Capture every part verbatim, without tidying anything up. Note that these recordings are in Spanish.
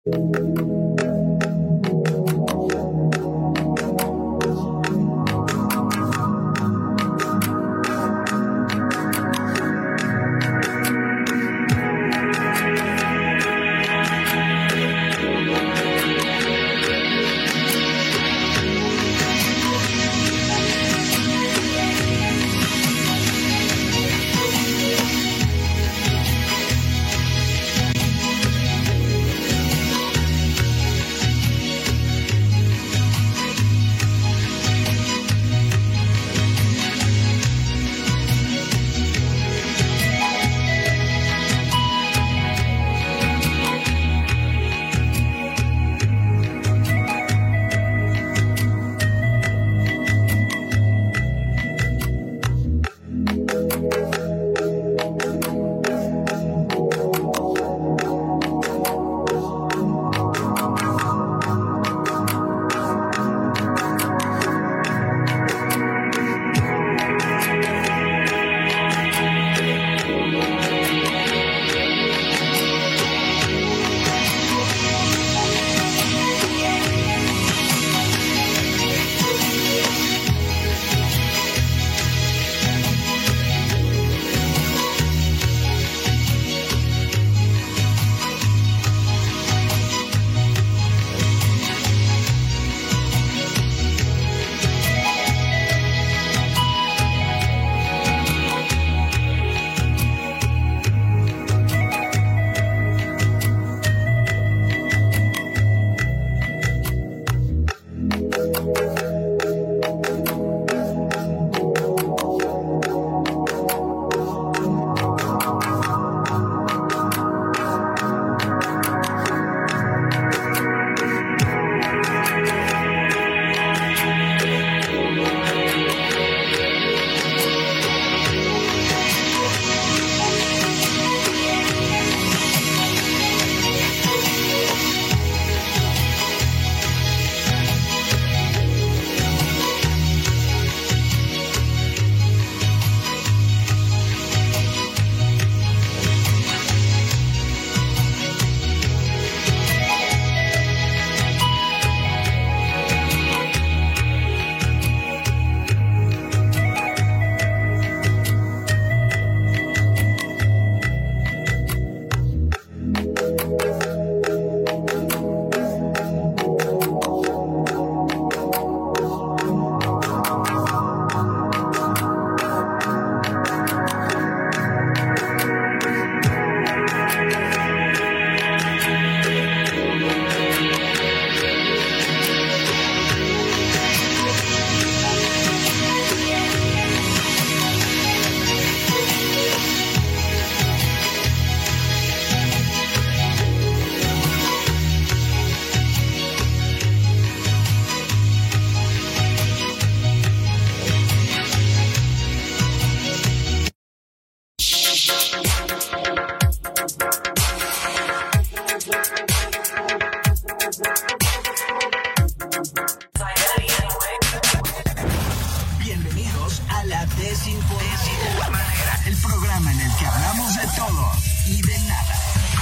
Bienvenidos a La Desinformadera, el programa en el que hablamos de todo y de nada,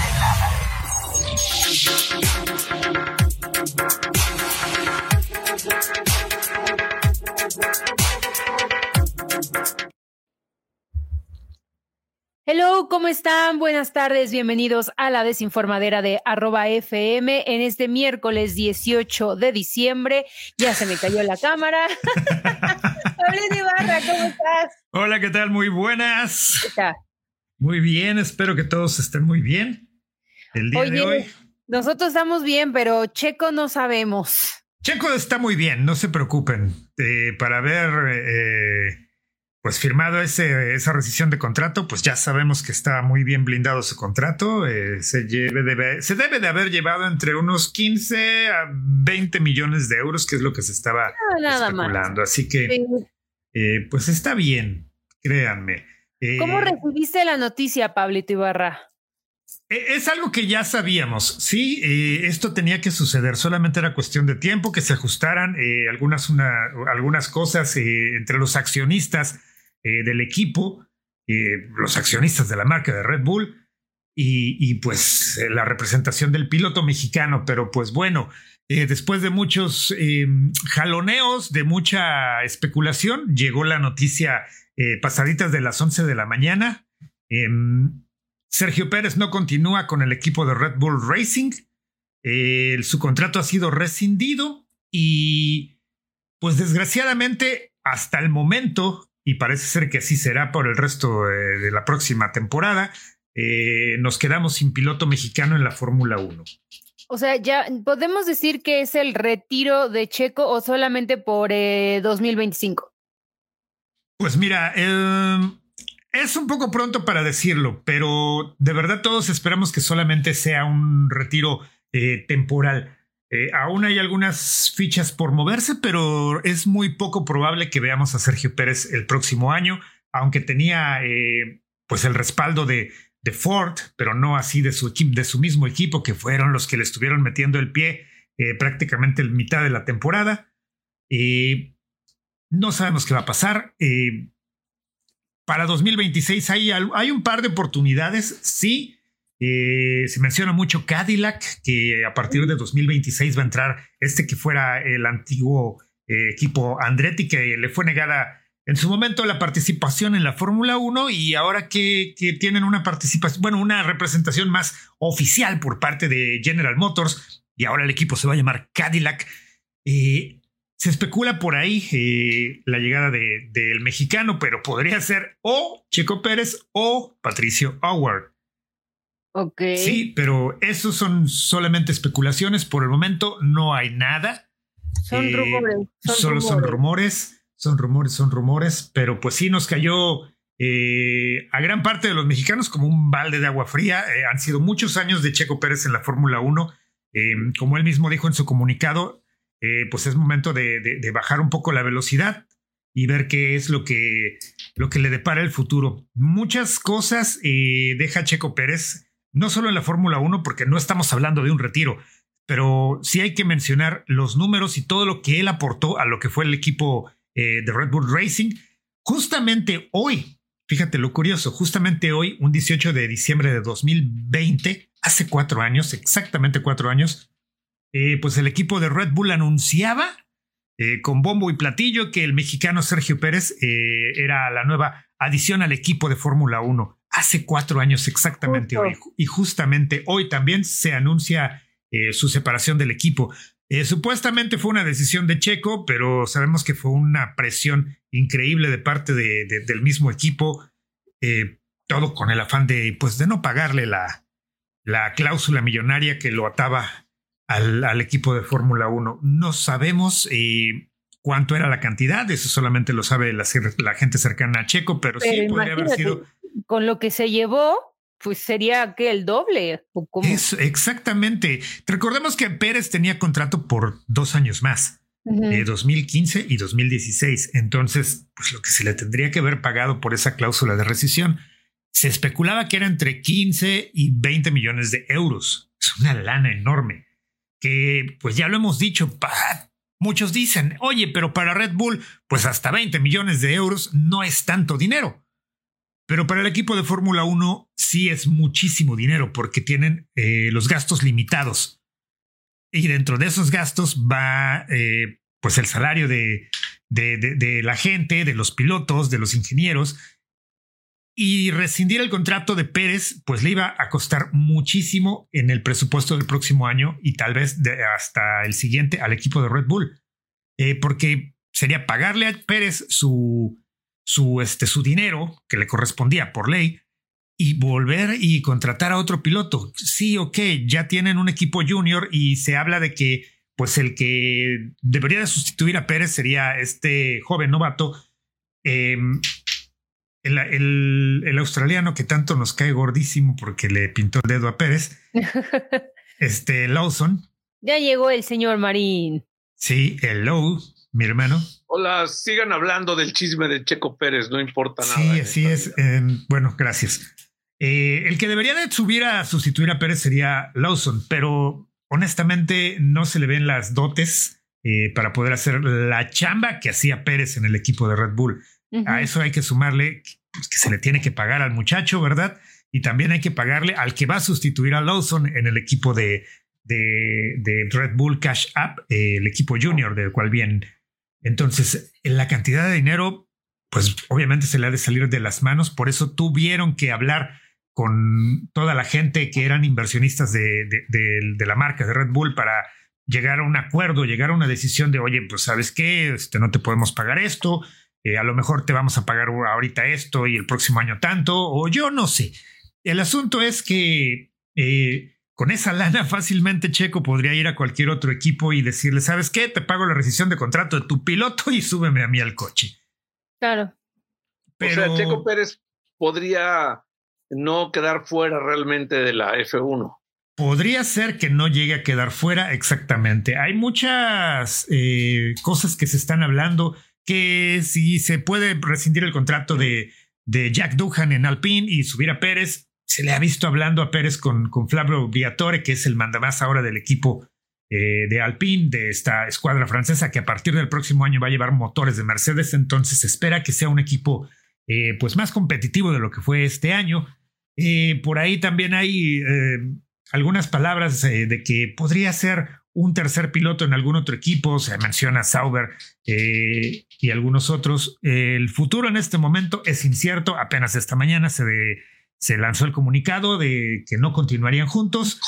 Hello, ¿cómo están? Buenas tardes, bienvenidos a La Desinformadera de arroba F M en este miércoles dieciocho de diciembre. Ya se me cayó la cámara. Pablito Ibarra, ¿cómo estás? Hola, ¿qué tal? Muy buenas. ¿Qué tal? Muy bien, espero que todos estén muy bien el día Oye, de hoy. Nosotros estamos bien, pero Checo no sabemos. Checo está muy bien, no se preocupen. Eh, para haber eh, pues firmado ese, esa rescisión de contrato, pues ya sabemos que está muy bien blindado su contrato. Eh, se, lleve de, se debe de haber llevado entre unos quince a veinte millones de euros, que es lo que se estaba no, nada especulando. Más. Así que Sí. eh, pues está bien, créanme. Eh, ¿Cómo recibiste la noticia, Pablito Ibarra? Es algo que ya sabíamos, sí, eh, esto tenía que suceder, solamente era cuestión de tiempo, que se ajustaran eh, algunas, una, algunas cosas eh, entre los accionistas eh, del equipo, eh, los accionistas de la marca de Red Bull, y, y pues eh, la representación del piloto mexicano. Pero pues bueno, eh, después de muchos eh, jaloneos, de mucha especulación, llegó la noticia eh, pasaditas de las once de la mañana. Eh, Sergio Pérez no continúa con el equipo de Red Bull Racing. Eh, su contrato ha sido rescindido y pues desgraciadamente hasta el momento, y parece ser que así será por el resto eh, de la próxima temporada, eh, nos quedamos sin piloto mexicano en la Fórmula uno. O sea, ya podemos decir que es el retiro de Checo o solamente por eh, dos mil veinticinco. Pues mira, eh, es un poco pronto para decirlo, pero de verdad todos esperamos que solamente sea un retiro eh, temporal. Eh, aún hay algunas fichas por moverse, pero es muy poco probable que veamos a Sergio Pérez el próximo año, aunque tenía eh, pues el respaldo de, de Ford, pero no así de su equipo, de su mismo equipo, que fueron los que le estuvieron metiendo el pie eh, prácticamente la mitad de la temporada. Eh, no sabemos qué va a pasar. Eh, para dos mil veintiséis hay, hay un par de oportunidades, sí. Eh, se menciona mucho Cadillac, que a partir de dos mil veintiséis va a entrar este que fuera el antiguo eh, equipo Andretti, que le fue negada en su momento la participación en la Fórmula uno, y ahora que, que tienen una participación, bueno, una representación más oficial por parte de General Motors, y ahora el equipo se va a llamar Cadillac. Eh, se especula por ahí eh, la llegada de, del mexicano, pero podría ser o Checo Pérez o Patricio Howard. Ok. Sí, pero esos son solamente especulaciones. Por el momento no hay nada. Son eh, rumores. Son solo rumores. son rumores, son rumores, son rumores. Pero pues sí nos cayó eh, a gran parte de los mexicanos como un balde de agua fría. Eh, han sido muchos años de Checo Pérez en la Fórmula uno. Eh, como él mismo dijo en su comunicado, eh, pues es momento de, de, de bajar un poco la velocidad y ver qué es lo que, lo que le depara el futuro. Muchas cosas eh, deja Checo Pérez. No solo en la Fórmula uno, porque no estamos hablando de un retiro, pero sí hay que mencionar los números y todo lo que él aportó a lo que fue el equipo eh, de Red Bull Racing. Justamente hoy, fíjate lo curioso, justamente hoy, un dieciocho de diciembre de dos mil veinte, hace cuatro años, exactamente cuatro años, eh, pues el equipo de Red Bull anunciaba eh, con bombo y platillo que el mexicano Sergio Pérez eh, era la nueva adición al equipo de Fórmula uno. Hace cuatro años exactamente hoy. Y justamente hoy también se anuncia eh, su separación del equipo. Eh, supuestamente fue una decisión de Checo, pero sabemos que fue una presión increíble de parte de, de, del mismo equipo. Eh, todo con el afán de, pues, de no pagarle la, la cláusula millonaria que lo ataba al, al equipo de Fórmula uno. No sabemos eh, cuánto era la cantidad. Eso solamente lo sabe la, la gente cercana a Checo, pero, pero sí podría haber sido... Con lo que se llevó, pues sería que el doble. ¿O cómo? Es, exactamente. Recordemos que Pérez tenía contrato por dos años más, uh-huh. eh, dos mil quince y dos mil dieciséis. Entonces, pues lo que se le tendría que haber pagado por esa cláusula de rescisión, se especulaba que era entre quince y veinte millones de euros. Es una lana enorme que, pues ya lo hemos dicho, pa, muchos dicen, oye, pero para Red Bull, pues hasta veinte millones de euros no es tanto dinero. Pero para el equipo de Fórmula uno sí es muchísimo dinero porque tienen eh, los gastos limitados. Y dentro de esos gastos va eh, pues el salario de, de, de, de la gente, de los pilotos, de los ingenieros. Y rescindir el contrato de Pérez pues le iba a costar muchísimo en el presupuesto del próximo año y tal vez de hasta el siguiente al equipo de Red Bull. Eh, porque sería pagarle a Pérez su... Su, este, su dinero que le correspondía por ley y volver y contratar a otro piloto. Sí, ok, ya tienen un equipo junior y se habla de que pues el que debería de sustituir a Pérez sería este joven novato, eh, el, el, el australiano que tanto nos cae gordísimo porque le pintó el dedo a Pérez, este Lawson. Ya llegó el señor Marín. Sí, hello, mi hermano. Hola, sigan hablando del chisme de Checo Pérez, no importa sí, nada. Sí, así es. Eh, bueno, gracias. Eh, el que debería de subir a sustituir a Pérez sería Lawson, pero honestamente no se le ven las dotes eh, para poder hacer la chamba que hacía Pérez en el equipo de Red Bull. Uh-huh. A eso hay que sumarle pues, que se le tiene que pagar al muchacho, ¿verdad? y también hay que pagarle al que va a sustituir a Lawson en el equipo de, de, de Red Bull Cash App, eh, el equipo junior del cual viene. Entonces, la cantidad de dinero, pues obviamente se le ha de salir de las manos. Por eso tuvieron que hablar con toda la gente que eran inversionistas de, de, de, de la marca de Red Bull para llegar a un acuerdo, llegar a una decisión de, oye, pues ¿sabes qué? Este, no te podemos pagar esto, eh, a lo mejor te vamos a pagar ahorita esto y el próximo año tanto, o yo no sé. El asunto es que eh, con esa lana fácilmente Checo podría ir a cualquier otro equipo y decirle, ¿sabes qué? Te pago la rescisión de contrato de tu piloto y súbeme a mí al coche. Claro. Pero... O sea, Checo Pérez podría no quedar fuera realmente de la F uno. Podría ser que no llegue a quedar fuera exactamente. Hay muchas eh, cosas que se están hablando, que si se puede rescindir el contrato de, de Jack Doohan en Alpine y subir a Pérez, se le ha visto hablando a Pérez con, con Flavio Briatore, que es el mandamás ahora del equipo eh, de Alpine, de esta escuadra francesa, que a partir del próximo año va a llevar motores de Mercedes. Entonces se espera que sea un equipo eh, pues más competitivo de lo que fue este año. Eh, por ahí también hay... Eh, algunas palabras eh, de que podría ser un tercer piloto en algún otro equipo. Se menciona Sauber eh, y algunos otros. Eh, el futuro en este momento es incierto. Apenas esta mañana se, de, se lanzó el comunicado de que no continuarían juntos.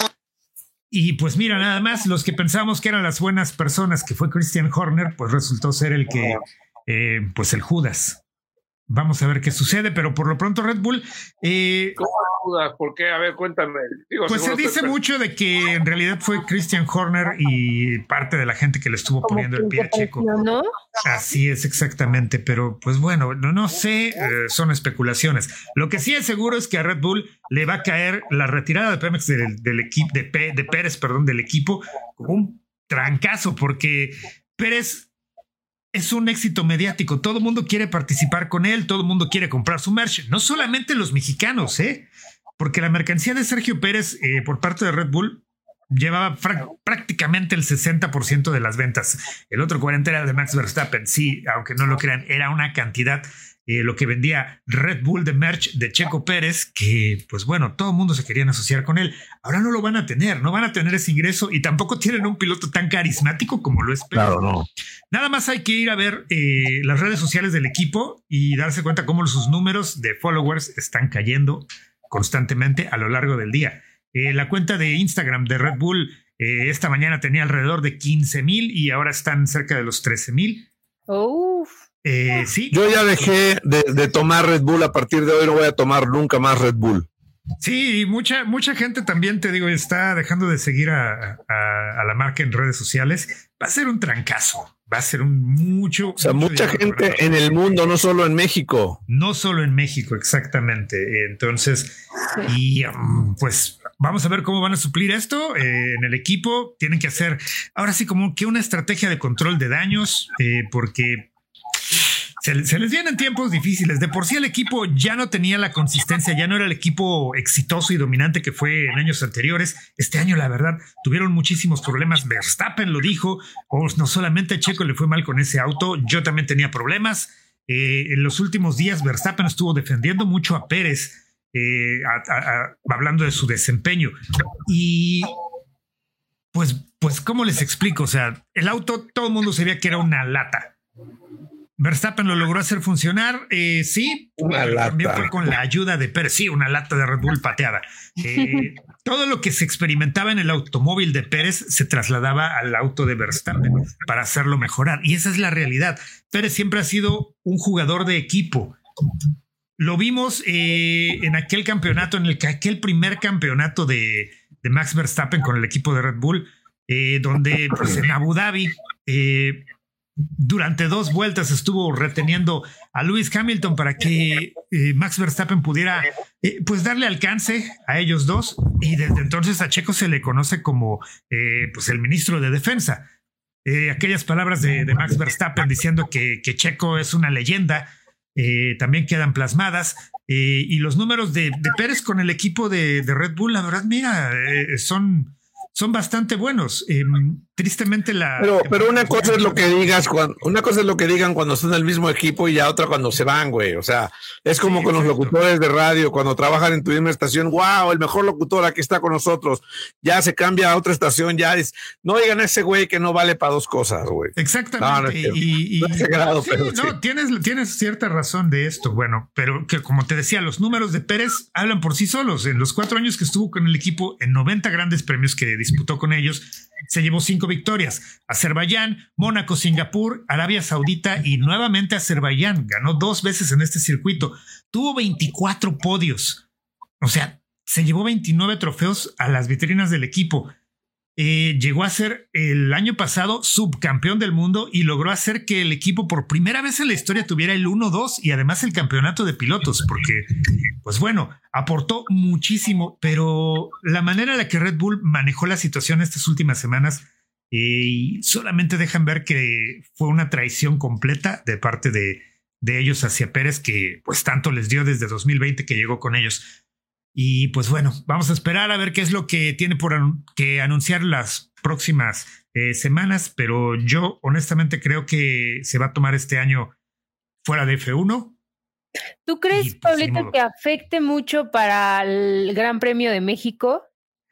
Y pues mira, nada más, los que pensamos que eran las buenas personas, que fue Christian Horner, pues resultó ser el que, eh, pues el Judas. Vamos a ver qué sucede, pero por lo pronto Red Bull... Eh, ¿Cómo dudas? ¿Por qué? A ver, cuéntame. Digo, pues se dice mucho de que en realidad fue Christian Horner y parte de la gente que le estuvo poniendo el pie a Checo. ¿No? Así es, exactamente, pero pues bueno, no, no sé, eh, son especulaciones. Lo que sí es seguro es que a Red Bull le va a caer la retirada de Pemex del, del equipo, de, P, de Pérez, perdón, del equipo, como un trancazo, porque Pérez... es un éxito mediático. Todo el mundo quiere participar con él. Todo el mundo quiere comprar su merch. No solamente los mexicanos, ¿eh? Porque la mercancía de Sergio Pérez eh, por parte de Red Bull llevaba prácticamente el sesenta por ciento de las ventas. El otro cuarenta por ciento era de Max Verstappen. Sí, aunque no lo crean, era una cantidad eh, lo que vendía Red Bull de merch de Checo Pérez, que pues bueno, todo el mundo se querían asociar con él. Ahora no lo van a tener, no van a tener ese ingreso y tampoco tienen un piloto tan carismático como lo es Pérez. Claro, no. Nada más hay que ir a ver eh, las redes sociales del equipo y darse cuenta cómo sus números de followers están cayendo constantemente a lo largo del día. Eh, la cuenta de Instagram de Red Bull eh, esta mañana tenía alrededor de quince mil y ahora están cerca de los trece mil. Uf. Eh, sí. Yo ya dejé de, de tomar Red Bull. A partir de hoy no voy a tomar nunca más Red Bull. Sí, y mucha, mucha gente también, te digo, está dejando de seguir a, a, a la marca en redes sociales. Va a ser un trancazo. Va a ser un mucho... O sea, mucho mucha gente en el mundo, no solo en México. No solo en México, exactamente. Entonces, y um, pues vamos a ver cómo van a suplir esto. Eh, en el equipo tienen que hacer, ahora sí, como que una estrategia de control de daños, eh, porque... Se, se les vienen tiempos difíciles. De por sí el equipo ya no tenía la consistencia, ya no era el equipo exitoso y dominante que fue en años anteriores. Este año, la verdad, tuvieron muchísimos problemas. Verstappen lo dijo, o no solamente a Checo le fue mal con ese auto, yo también tenía problemas. Eh, en los últimos días Verstappen estuvo defendiendo mucho a Pérez, eh, a, a, a, hablando de su desempeño. Y pues, pues, ¿cómo les explico? O sea, el auto, todo el mundo sabía que era una lata. Verstappen lo logró hacer funcionar, eh, sí, una lata. También fue con la ayuda de Pérez, sí, una lata de Red Bull pateada. Eh, todo lo que se experimentaba en el automóvil de Pérez se trasladaba al auto de Verstappen para hacerlo mejorar, y esa es la realidad. Pérez siempre ha sido un jugador de equipo. Lo vimos eh, en aquel campeonato, en el aquel primer campeonato de, de Max Verstappen con el equipo de Red Bull, eh, donde pues, en Abu Dhabi... Eh, durante dos vueltas estuvo reteniendo a Lewis Hamilton para que eh, Max Verstappen pudiera eh, pues darle alcance a ellos dos, y desde entonces a Checo se le conoce como eh, pues el ministro de defensa. Eh, aquellas palabras de, de Max Verstappen diciendo que, que Checo es una leyenda eh, también quedan plasmadas, eh, y los números de, de Pérez con el equipo de, de Red Bull, la verdad, mira, eh, son son bastante buenos. Eh, tristemente la... Pero, pero una cosa es lo que digas, cuando, una cosa es lo que digan cuando están en el mismo equipo y ya otra cuando se van, güey. O sea, es como sí, con los locutores de radio, cuando trabajan en tu misma estación, wow, el mejor locutor aquí está con nosotros. Ya se cambia a otra estación, ya es, no digan a ese güey que no vale para dos cosas, güey. Exactamente. No, no es que, y, y no es grado, sí, pero no, sí. tienes, tienes cierta razón de esto. Bueno, pero que como te decía, los números de Pérez hablan por sí solos. En los cuatro años que estuvo con el equipo, en noventa grandes premios que disputó con ellos, se llevó cinco victorias: Azerbaiyán, Mónaco, Singapur, Arabia Saudita y nuevamente Azerbaiyán. Ganó dos veces en este circuito. Tuvo veinticuatro podios. O sea, se llevó veintinueve trofeos a las vitrinas del equipo. Eh, llegó a ser el año pasado subcampeón del mundo y logró hacer que el equipo por primera vez en la historia tuviera el uno dos y además el campeonato de pilotos, porque, pues bueno, aportó muchísimo, pero la manera en la que Red Bull manejó la situación estas últimas semanas eh, solamente dejan ver que fue una traición completa de parte de, de ellos hacia Pérez, que pues tanto les dio desde dos mil veinte que llegó con ellos. Y pues bueno, vamos a esperar a ver qué es lo que tiene por an- que anunciar las próximas eh, semanas, pero yo honestamente creo que se va a tomar este año fuera de F uno. ¿Tú crees, Y, pues, Pablito, ni modo. que afecte mucho para el Gran Premio de México?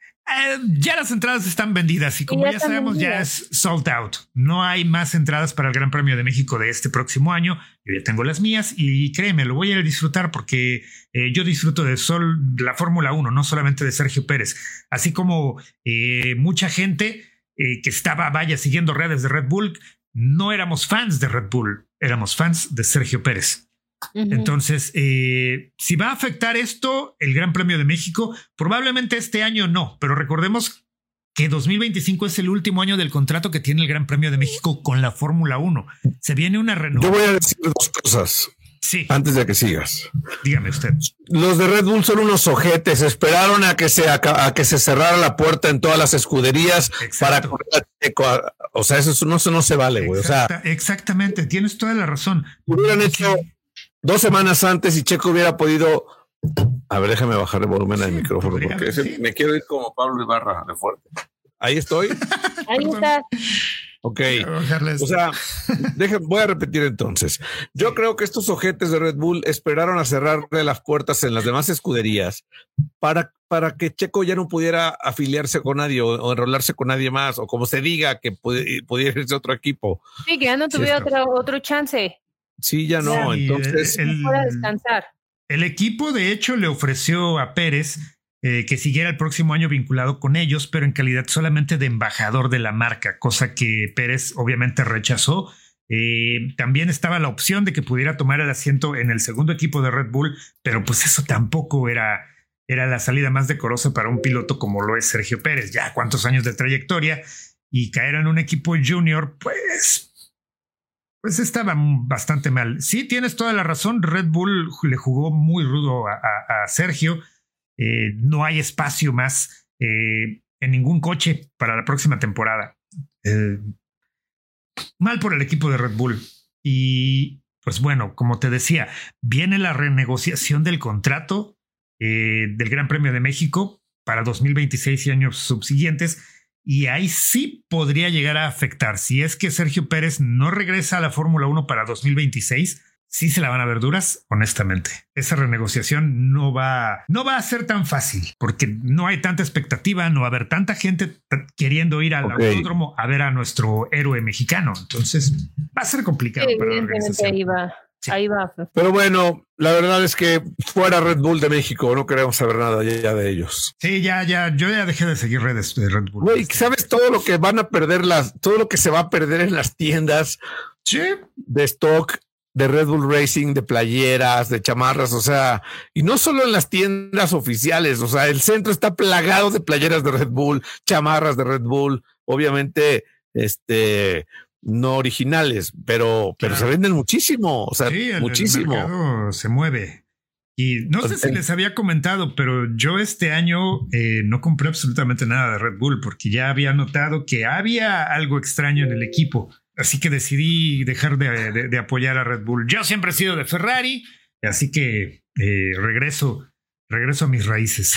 Eh, ya las entradas están vendidas y como ya ya, están sabemos vendidas. ya es sold out. No hay más entradas para el Gran Premio de México de este próximo año. Yo ya tengo las mías y créeme, lo voy a disfrutar porque eh, yo disfruto de sol, la Fórmula uno, no solamente de Sergio Pérez. Así como eh, mucha gente eh, que estaba, vaya, siguiendo redes de Red Bull, no éramos fans de Red Bull, éramos fans de Sergio Pérez. Ujú. Entonces, eh, si va a afectar esto el Gran Premio de México, probablemente este año no, pero recordemos que dos mil veinticinco es el último año del contrato que tiene el Gran Premio de México con la Fórmula uno. Se viene una Yo renovación. voy a decir dos cosas Sí, antes de que sigas. dígame usted. Los de Red Bull son unos ojetes. Esperaron a que se a, a que se cerrara la puerta en todas las escuderías Exacto. para correr a Checo. O sea, eso no, eso no se vale, güey. O sea, Exacta- exactamente, tienes toda la razón. hubieran hecho dos semanas antes y Checo hubiera podido. A ver, déjame bajar el volumen al micrófono podría porque haber, ese- sí. me quiero ir como Pablo Ibarra de fuerte. Ahí estoy. Ahí está. Ok. Bajarles. O sea, dejen, voy a repetir entonces. Yo creo que estos ojetes de Red Bull esperaron a cerrarle las puertas en las demás escuderías para, para que Checo ya no pudiera afiliarse con nadie o, o enrolarse con nadie más, o como se diga que pudi- pudiera irse a otro equipo. Sí, que ya no tuviera Cierto. otro, otro chance. Sí, ya no. Sí, Entonces, el- Para descansar. El equipo, de hecho, le ofreció a Pérez eh, que siguiera el próximo año vinculado con ellos, pero en calidad solamente de embajador de la marca, cosa que Pérez obviamente rechazó. Eh, también estaba la opción de que pudiera tomar el asiento en el segundo equipo de Red Bull, pero pues eso tampoco era, era la salida más decorosa para un piloto como lo es Sergio Pérez. Ya cuántos años de trayectoria y caer en un equipo junior, pues... Pues estaba bastante mal. Sí, tienes toda la razón. Red Bull le jugó muy rudo a, a, a Sergio. Eh, no hay espacio más eh, en ningún coche para la próxima temporada. Eh, mal por el equipo de Red Bull. Y pues bueno, como te decía, viene la renegociación del contrato eh, del Gran Premio de México para dos mil veintiséis y años subsiguientes. Y ahí sí podría llegar a afectar. Si es que Sergio Pérez no regresa a la Fórmula uno para dos mil veintiséis, sí se la van a ver duras, honestamente. Esa renegociación no va, no va a ser tan fácil porque no hay tanta expectativa, no va a haber tanta gente t- queriendo ir al Ok. autódromo a ver a nuestro héroe mexicano. Entonces va a ser complicado para la Evidentemente organización. ahí va. Sí. Ahí va. pero bueno, la verdad es que fuera Red Bull de México, no queremos saber nada ya de ellos. Sí, ya, ya, yo ya dejé de seguir redes de Red Bull. Güey, ¿sabes todo lo que van a perder las, todo lo que se va a perder en las tiendas Sí, de stock de Red Bull Racing, de playeras, de chamarras? O sea, y no solo en las tiendas oficiales, o sea, el centro está plagado de playeras de Red Bull, chamarras de Red Bull, obviamente, este, no originales, pero, pero Claro. se venden muchísimo, o sea, sí, el, muchísimo. el mercado se mueve. Y no sé si les había comentado, pero yo este año eh, no compré absolutamente nada de Red Bull porque ya había notado que había algo extraño en el equipo. Así que decidí dejar de, de- de apoyar a Red Bull. Yo siempre he sido de Ferrari, así que eh, regreso regreso a mis raíces.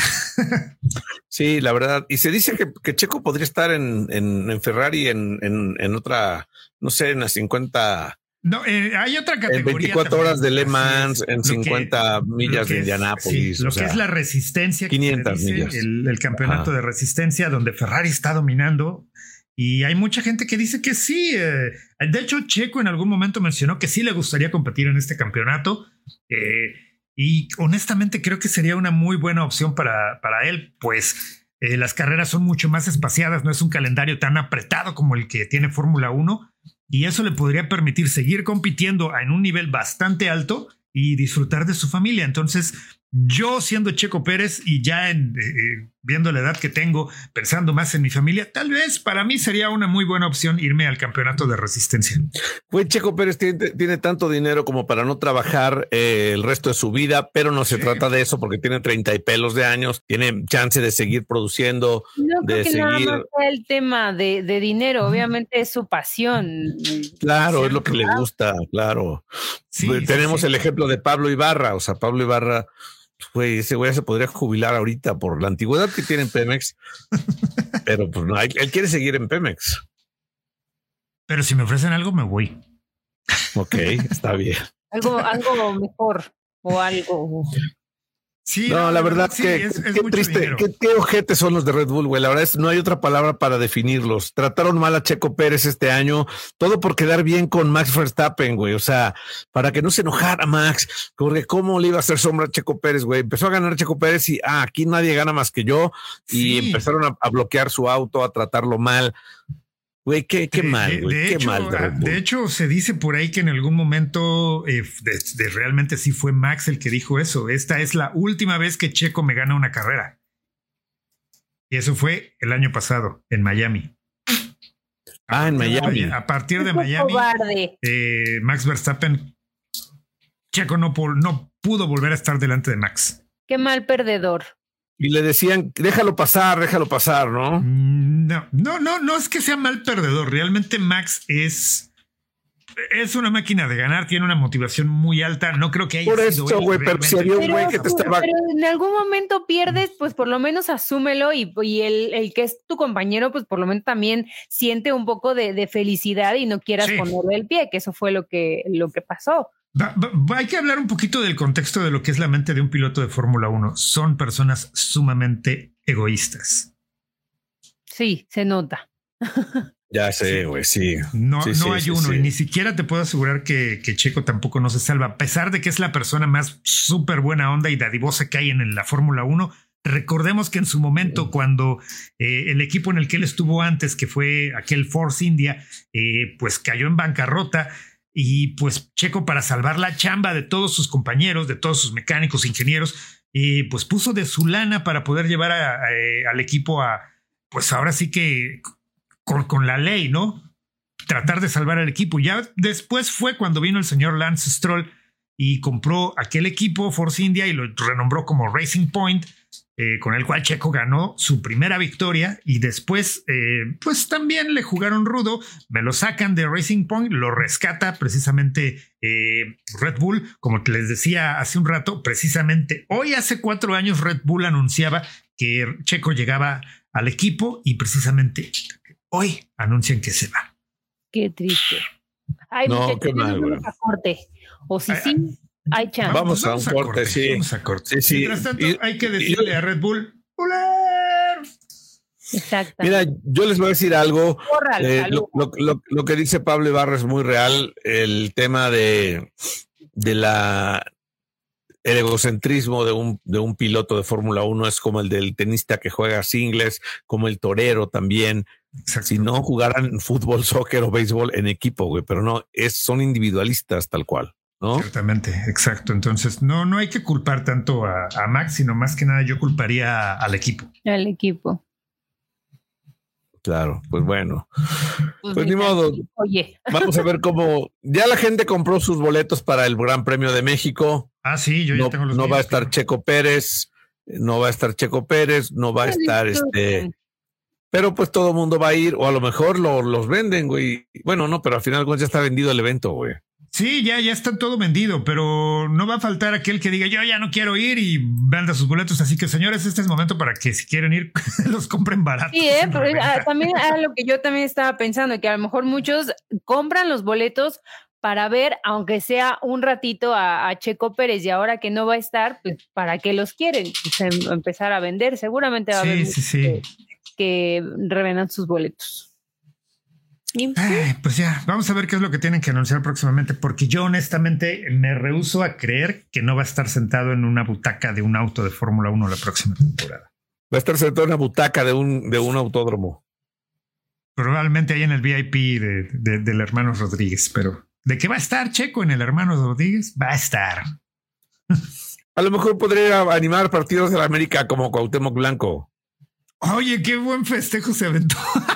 Sí, la verdad. Y se dice que, que Checo podría estar en, en, en Ferrari en, en, en otra, no sé, en las cincuenta. No, eh, hay otra categoría. En veinticuatro horas de Le Mans, en lo cincuenta que, millas de es, Indianápolis. Sí, lo o que sea, es la resistencia. quinientas dice, millas. El, el campeonato Ajá. de resistencia, donde Ferrari está dominando. Y hay mucha gente que dice que sí. Eh, de hecho, Checo en algún momento mencionó que sí le gustaría competir en este campeonato. Eh, y honestamente creo que sería una muy buena opción para, para él, pues eh, las carreras son mucho más espaciadas, no es un calendario tan apretado como el que tiene Fórmula uno. Y eso le podría permitir seguir compitiendo en un nivel bastante alto y disfrutar de su familia. Entonces, yo siendo Checo Pérez y ya en, eh, viendo la edad que tengo, pensando más en mi familia, tal vez para mí sería una muy buena opción irme al campeonato de resistencia. Pues Checo Pérez tiene, tiene tanto dinero como para no trabajar eh, el resto de su vida, pero no se sí. trata de eso porque tiene treinta y pelos de años, tiene chance de seguir produciendo. No creo de que seguir... nada más sea el tema de, de dinero, obviamente es su pasión. Claro, ¿cierto? Es lo que le gusta, claro. Sí, pues, sí, tenemos sí. el ejemplo de Pablo Ibarra, o sea, Pablo Ibarra, güey, ese güey se podría jubilar ahorita por la antigüedad que tiene en Pemex, pero pues no, él quiere seguir en Pemex. Pero si me ofrecen algo, me voy. Ok, está bien. Algo, algo mejor o algo. Sí, no, no, la verdad sí, que es, es qué triste, qué, qué ojetes son los de Red Bull, güey. La verdad es no hay otra palabra para definirlos. Trataron mal a Checo Pérez este año, todo por quedar bien con Max Verstappen, güey. O sea, para que no se enojara Max, porque cómo le iba a hacer sombra a Checo Pérez, güey. Empezó a ganar Checo Pérez y ah, aquí nadie gana más que yo. Y sí. empezaron a, a bloquear su auto, a tratarlo mal. Güey, qué, qué de, mal, güey, de qué hecho, mal. De, de hecho, se dice por ahí que en algún momento eh, de, de realmente sí fue Max el que dijo eso. Esta es la última vez que Checo me gana una carrera. Y eso fue el año pasado, en Miami. Ah, en Miami. A partir de Miami, eh, Max Verstappen, Checo no, no pudo volver a estar delante de Max. Qué mal perdedor. Y le decían, déjalo pasar, déjalo pasar, ¿no? No, no, no, no es que sea mal perdedor. Realmente Max es, es una máquina de ganar, tiene una motivación muy alta. No creo que haya por sido eso, güey, pero si había un güey que te estaba. Pero en algún momento pierdes, pues por lo menos asúmelo y, y el, el que es tu compañero, pues por lo menos también siente un poco de, de felicidad y no quieras sí. ponerle el pie, que eso fue lo que, lo que pasó. Va, va, hay que hablar un poquito del contexto de lo que es la mente de un piloto de Fórmula uno. Son personas sumamente egoístas. Sí, se nota. Ya sé, güey, sí. No, sí, no sí, hay sí, uno sí. y ni siquiera te puedo asegurar que, que Checo tampoco no se salva. A pesar de que es la persona más súper buena onda y dadivosa que hay en la Fórmula uno, recordemos que en su momento, cuando eh, el equipo en el que él estuvo antes, que fue aquel Force India, eh, pues cayó en bancarrota. Y pues Checo, para salvar la chamba de todos sus compañeros, de todos sus mecánicos, ingenieros, eh, pues puso de su lana para poder llevar a, a, a, al equipo a, pues ahora sí que con, con la ley, ¿no? Tratar de salvar al equipo. Ya después fue cuando vino el señor Lance Stroll y compró aquel equipo Force India y lo renombró como Racing Point, eh, con el cual Checo ganó su primera victoria y después eh, pues también le jugaron rudo, me lo sacan de Racing Point, lo rescata precisamente eh, Red Bull, como les decía hace un rato, precisamente hoy hace cuatro años Red Bull anunciaba que Checo llegaba al equipo y precisamente hoy anuncian que se va. Qué triste. Ay, no, qué mal, güey. O si sí, sí, hay chance. Vamos, vamos a un corte, corte, sí. Vamos a corte. Sí, sí. Mientras tanto, y, hay que decirle y, a Red Bull, ¡Buller! Exacto. Mira, yo les voy a decir algo. Córralo, eh, lo, lo, lo, lo que dice Pablo Ibarra es muy real. El tema de, de la el egocentrismo de un, de un piloto de Fórmula uno es como el del tenista que juega singles, como el torero también. Exacto. Si no jugaran fútbol, soccer o béisbol en equipo, güey, pero no, es, son individualistas tal cual, ¿no? Ciertamente, exacto. Entonces, no, no hay que culpar tanto a, a Max, sino más que nada yo culparía al equipo. Al equipo. Claro, pues bueno. Pues, pues ni modo. Oye. Vamos a ver cómo. Ya la gente compró sus boletos para el Gran Premio de México. Ah, sí, yo ya no, tengo los No míos, va a estar claro. Checo Pérez, no va a estar Checo Pérez, no va a estar este. Pero pues todo el mundo va a ir, o a lo mejor lo, los venden, güey. Bueno, no, pero al final ya está vendido el evento, güey. Sí, ya, ya está todo vendido, pero no va a faltar aquel que diga yo ya no quiero ir y venda sus boletos. Así que, señores, este es momento para que si quieren ir, los compren baratos. Sí, ¿eh? Pero ah, también era lo que yo también estaba pensando, que a lo mejor muchos compran los boletos para ver, aunque sea un ratito, a, a Checo Pérez, y ahora que no va a estar, pues ¿para qué los quieren? Pues, em, empezar a vender. Seguramente va a Sí, haber sí, muchos sí. que, que revendan sus boletos. Y, Ay, pues ya, vamos a ver qué es lo que tienen que anunciar próximamente, porque yo honestamente me rehúso a creer que no va a estar sentado en una butaca de un auto de Fórmula uno la próxima temporada. Va a estar sentado en una butaca de un, de un autódromo. Probablemente ahí en el V I P de, de, del Hermanos Rodríguez, pero ¿de qué va a estar Checo en el Hermanos Rodríguez? Va a estar. A lo mejor podría animar partidos de la América como Cuauhtémoc Blanco. Oye, qué buen festejo se aventó.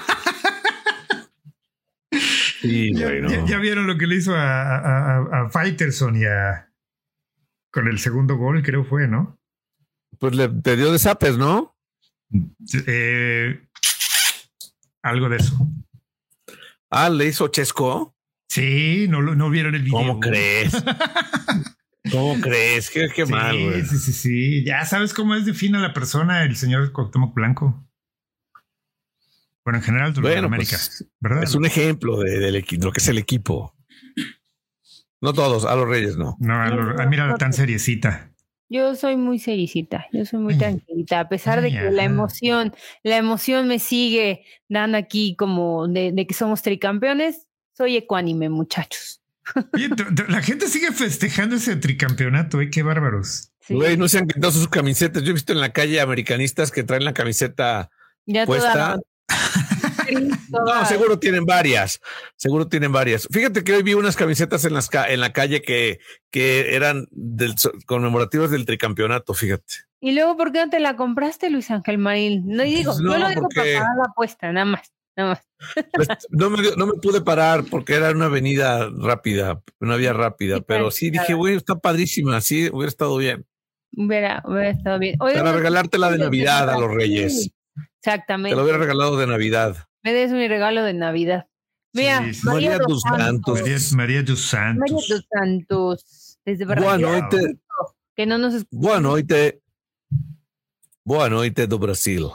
Sí, ya, bueno. ya, ya vieron lo que le hizo a, a, a, a Faitelson y a con el segundo gol, creo fue, ¿no? Pues le te dio de zapes, ¿no? Eh, algo de eso. Ah, le hizo Chesco. Sí, no, no vieron el video. ¿Cómo crees? ¿Cómo crees? Qué, qué sí, mal, güey. Sí, sí, sí. Ya sabes cómo es de fina la persona, el señor Cuauhtémoc Blanco. Bueno, en general, tú Bueno, en América, pues, ¿verdad? es un ejemplo de, de, de lo que es el equipo. No todos, a los Reyes no. No, a lo, a, mira, tan seriecita. yo soy muy sericita, yo soy muy Ay. tranquilita, a pesar de Ay, que ajá. la emoción, la emoción me sigue dando aquí como de, de que somos tricampeones, soy ecuánime, muchachos. Oye, t- t- la gente sigue festejando ese tricampeonato, ¿eh? Qué bárbaros. Sí, Güey, no se han quitado sus camisetas. Yo he visto en la calle americanistas que traen la camiseta ya puesta. toda, No, toda- seguro tienen varias. Seguro tienen varias. Fíjate que hoy vi unas camisetas en las ca- en la calle que, que eran del, conmemorativas del tricampeonato, fíjate. Y luego, ¿por qué no te la compraste, Luis Ángel Marín? No digo, Pues no, yo lo digo porque- para pagar la apuesta, nada más, nada más. Pues, no, me, dio- no me pude parar porque era una avenida rápida, una vía rápida, Sí, pero sí dije, claro. güey, está padrísima, sí, hubiera estado bien. Hubiera, hubiera estado bien. Oigan, Para regalártela de sí, Navidad a los Reyes. sí, Te exactamente. lo hubiera regalado de Navidad. Me des mi regalo de Navidad. Mira, Sí, sí. María dos dos Santos. María, María dos María Santos. dos Santos. Desde Bueno, Brasil. hoy te, Que no nos escuchan. bueno, hoy te, bueno, hoy te do Brasil.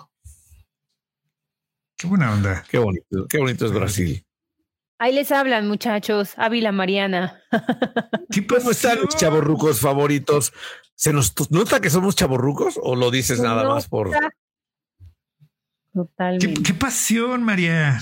Qué buena onda. Qué bonito, qué bonito es Brasil. Ahí les hablan, muchachos. Ávila Mariana. ¿Qué pasó? ¿Cómo están mis chavorrucos favoritos? ¿Se nos nota que somos chavorrucos o lo dices Se nada nota. más por... Totalmente. ¿Qué, qué pasión, María?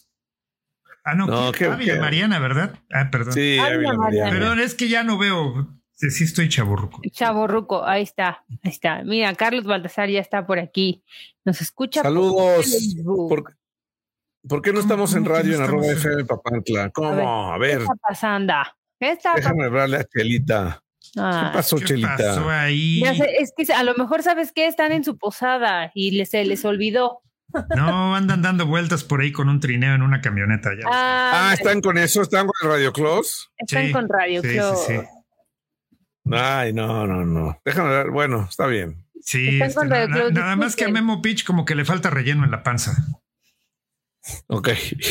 Ah, no, No, ¿qué? qué- Ávila qué- Mariana, ¿verdad? Ah, perdón. Sí, Ávila Ávila Mariana. Mariana. Perdón, es que ya no veo. Sí, sí estoy chaburruco. Chavorruco, ahí está, ahí está. Mira, Carlos Baltasar ya está por aquí. Nos escucha. por Saludos. Facebook. ¿Por, ¿Por qué no ¿Cómo- estamos en cómo que radio no en arroba estamos en- F M Papantla? ¿Cómo? A ¿Qué ver, está pasando? ¿Qué está pasando? déjame hablarle a Chelita. ¿Qué Ah, pasó, ¿Qué Chelita? pasó ahí? ya sé, es que a lo mejor sabes que están en su posada y les, se les olvidó. No, andan dando vueltas por ahí con un trineo en una camioneta. Ya. Ah, Ah, ¿están con eso? ¿Están con el Radio Close? están Sí, con Radio sí, Club. sí, sí. Ay, no, no, no. Déjame ver. Bueno, está bien. Sí, Están este, con na- Radio na- Club, nada más que a disculpen. Memo Pitch como que le falta relleno en la panza. Ok.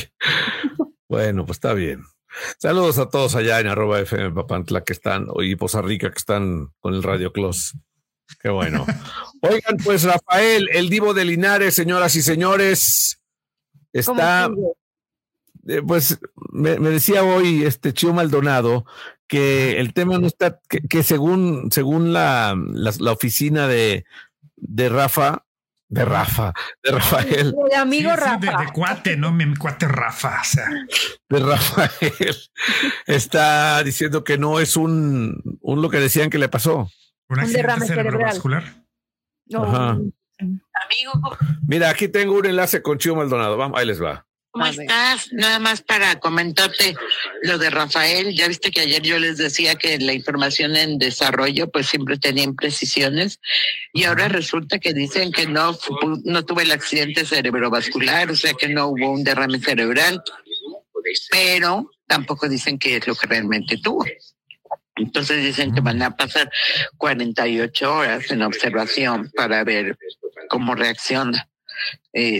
Bueno, pues está bien. Saludos a todos allá en arroba F M Papantla que están, y Poza Rica que están con el Radio Close. Qué bueno. Oigan, pues Rafael, el divo de Linares, señoras y señores, ¿Cómo está, sigue? eh, pues me, me decía hoy este Chío Maldonado que el tema no está, que, que según, según la, la, la oficina de, de Rafa, de Rafa, de Rafael, El amigo Sí, sí, Rafa. de, de cuate, ¿no? Mi, mi cuate Rafa. O sea, de Rafael, está diciendo que no es un, un lo que decían que le pasó. un accidente derrame cerebrovascular. No. Ajá. Amigo, Mira, aquí tengo un enlace con Chío Maldonado. Vamos, ahí les va. ¿cómo A ver. estás? Nada más para comentarte lo de Rafael. Ya viste que ayer yo les decía que la información en desarrollo pues siempre tenía imprecisiones y ahora resulta que dicen que no, fu- no tuvo el accidente cerebrovascular, o sea que no hubo un derrame cerebral, pero tampoco dicen qué es lo que realmente tuvo. Entonces dicen que van a pasar cuarenta y ocho horas en observación para ver cómo reacciona. Eh,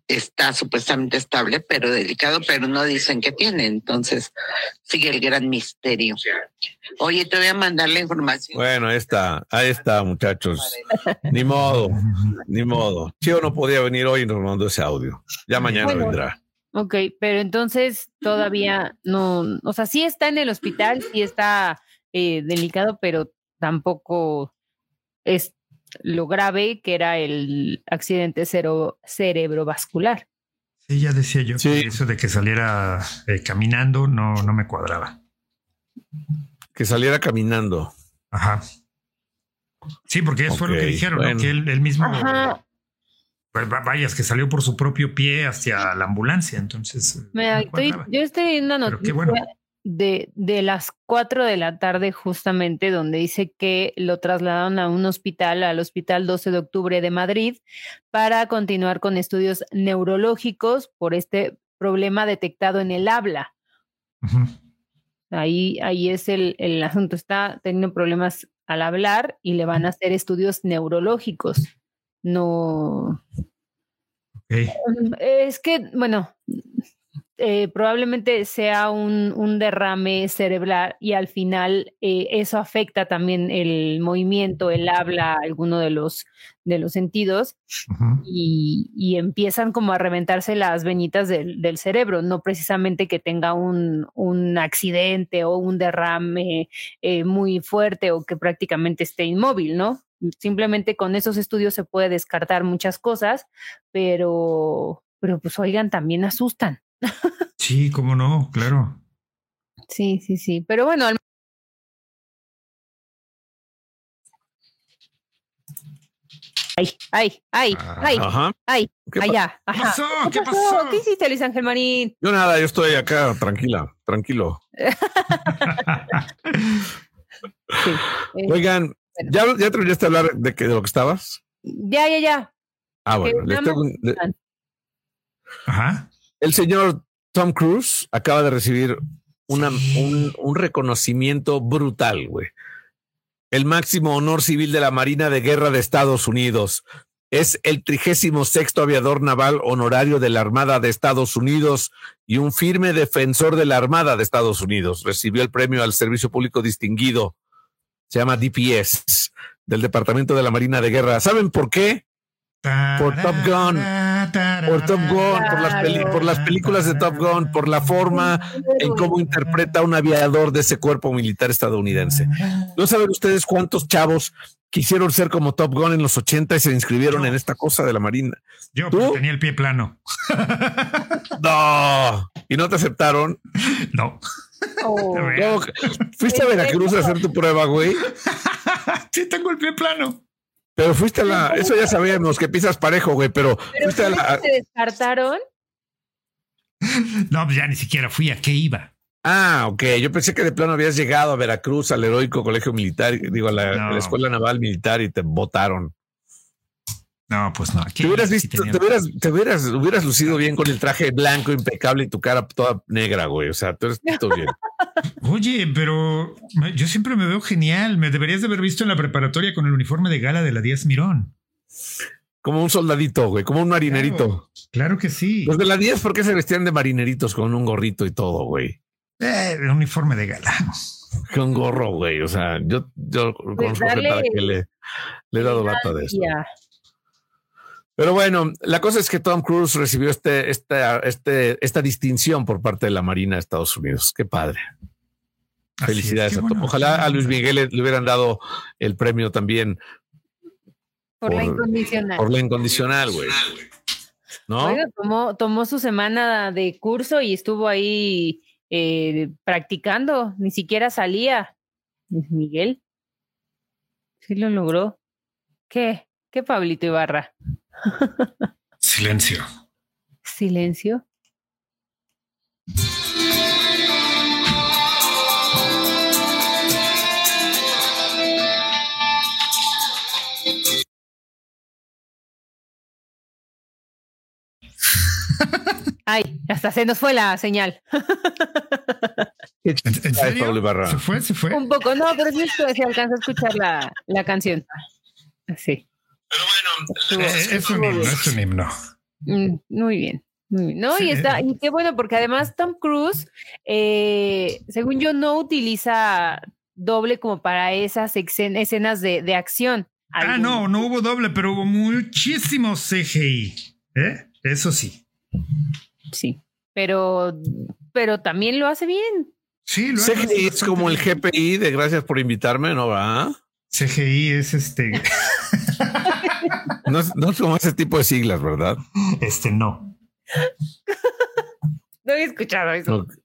está supuestamente estable, pero delicado, pero no dicen que tiene. Entonces sigue el gran misterio. Oye, te voy a mandar la información. Bueno, ahí está, ahí está, muchachos. Ni modo, ni modo. Chío no podía venir hoy y nos mandó ese audio. Ya mañana bueno, vendrá. Ok, pero entonces todavía no, o sea, sí está en el hospital, sí está eh, delicado, pero tampoco es lo grave que era el accidente cero, cerebrovascular. Sí, ya decía yo sí. que eso de que saliera eh, caminando no, no me cuadraba. Que saliera caminando. Ajá. Sí, porque eso okay, fue lo que dijeron, bueno. ¿no? Que él, él mismo, Ajá. pues vayas, que salió por su propio pie hacia la ambulancia, entonces. Mira, estoy, yo estoy viendo una noticia bueno. de, de las cuatro de la tarde justamente, donde dice que lo trasladaron a un hospital, al Hospital doce de octubre de Madrid, para continuar con estudios neurológicos por este problema detectado en el habla. Uh-huh. Ahí, ahí es el, el asunto. Está teniendo problemas al hablar y le van a hacer estudios neurológicos. No. Okay. Es que, bueno, eh, probablemente sea un, un derrame cerebral y al final eh, eso afecta también el movimiento, el habla, alguno de los, de los sentidos. Uh-huh. y, y empiezan como a reventarse las venitas del, del cerebro, no precisamente que tenga un, un accidente o un derrame eh, muy fuerte o que prácticamente esté inmóvil, ¿no? Simplemente con esos estudios se puede descartar muchas cosas, pero, pero pues oigan, también asustan. Sí, cómo no, claro. Sí, sí, sí, pero bueno. Al... Ay, ay, ay, ay, ajá. ay, ¿Qué allá. ¿Qué pasó? ¿Qué pasó? ¿Qué pasó? ¿Qué hiciste, Luis Ángel Marín? Yo nada, yo estoy acá, tranquila, tranquilo. Sí, eh, Oigan, bueno. ¿ya, ¿ya terminaste de hablar de, que, de lo que estabas? Ya, ya, ya. Ah, bueno. Les tengo, le... Ajá. El señor Tom Cruise acaba de recibir una, sí. un, un reconocimiento brutal, güey. El máximo honor civil de la Marina de Guerra de Estados Unidos. Es el trigésimo sexto aviador naval honorario de la Armada de Estados Unidos y un firme defensor de la Armada de Estados Unidos. Recibió el premio al Servicio Público Distinguido. Se llama D P S, del Departamento de la Marina de Guerra. ¿Saben por qué? Por Top Gun. Por Top Gun, por las, peli- por las películas de Top Gun, por la forma en cómo interpreta un aviador de ese cuerpo militar estadounidense. ¿No saben ustedes cuántos chavos quisieron ser como Top Gun en los ochenta y se inscribieron yo, en esta cosa de la Marina? Yo, pero tenía el pie plano. No. ¿Y no te aceptaron? No. Oh. No. ¿Fuiste a Veracruz a hacer tu prueba, güey? Sí, tengo el pie plano. Pero fuiste a la... Eso ya sabíamos, que pisas parejo, güey, pero... ¿Pero fuiste a la... ¿Se descartaron? No, pues ya ni siquiera fui. ¿A qué iba? Ah, ok. Yo pensé que de plano habías llegado a Veracruz, al heroico colegio militar, digo, a la, no. a la escuela naval militar y te botaron. No, pues no. Te hubieras visto, sí te hubieras, te hubieras, hubieras lucido bien con el traje blanco impecable y tu cara toda negra, güey. O sea, tú eres todo bien. Oye, pero yo siempre me veo genial. Me deberías de haber visto en la preparatoria con el uniforme de gala de la Díaz Mirón. Como un soldadito, güey, como un marinerito. Claro, claro que sí. Los de la Díaz, ¿por qué se vestían de marineritos con un gorrito y todo, güey? Eh, un uniforme de gala. Con gorro, güey. O sea, yo, yo conozco gente a la que le, le he dado lata de esto. Pero bueno, la cosa es que Tom Cruise recibió este, esta, este, esta distinción por parte de la Marina de Estados Unidos. Qué padre. Así felicidades es, a Tom. Bueno, Ojalá a Luis Miguel le, le hubieran dado el premio también. Por, por la incondicional. Por la incondicional, güey. ¿No? Oiga, tomó, tomó su semana de curso y estuvo ahí eh, practicando. Ni siquiera salía. Luis Miguel. Sí lo logró. ¿Qué? ¿Qué, Pablito Ibarra? Silencio. Silencio. Ay, hasta se nos fue la señal. ¿En, en serio? ¿Se fue? ¿Se fue? Un poco, no, pero sí se alcanza a escuchar la, la canción. Sí. Pero bueno, eh, es un himno, es un himno. Mm, muy bien. Muy bien. No, sí. Y está, y qué bueno, porque además Tom Cruise, eh, según yo, no utiliza doble como para esas escenas de, de acción. Ah, no, no hubo doble, pero hubo muchísimo C G I. ¿Eh? Eso sí. Sí, pero, pero también lo hace bien. Sí, lo C G I es como el G P I de gracias por invitarme, ¿no va? C G I es este. no, es, no es como ese tipo de siglas, ¿verdad? Este no. No he escuchado eso. No.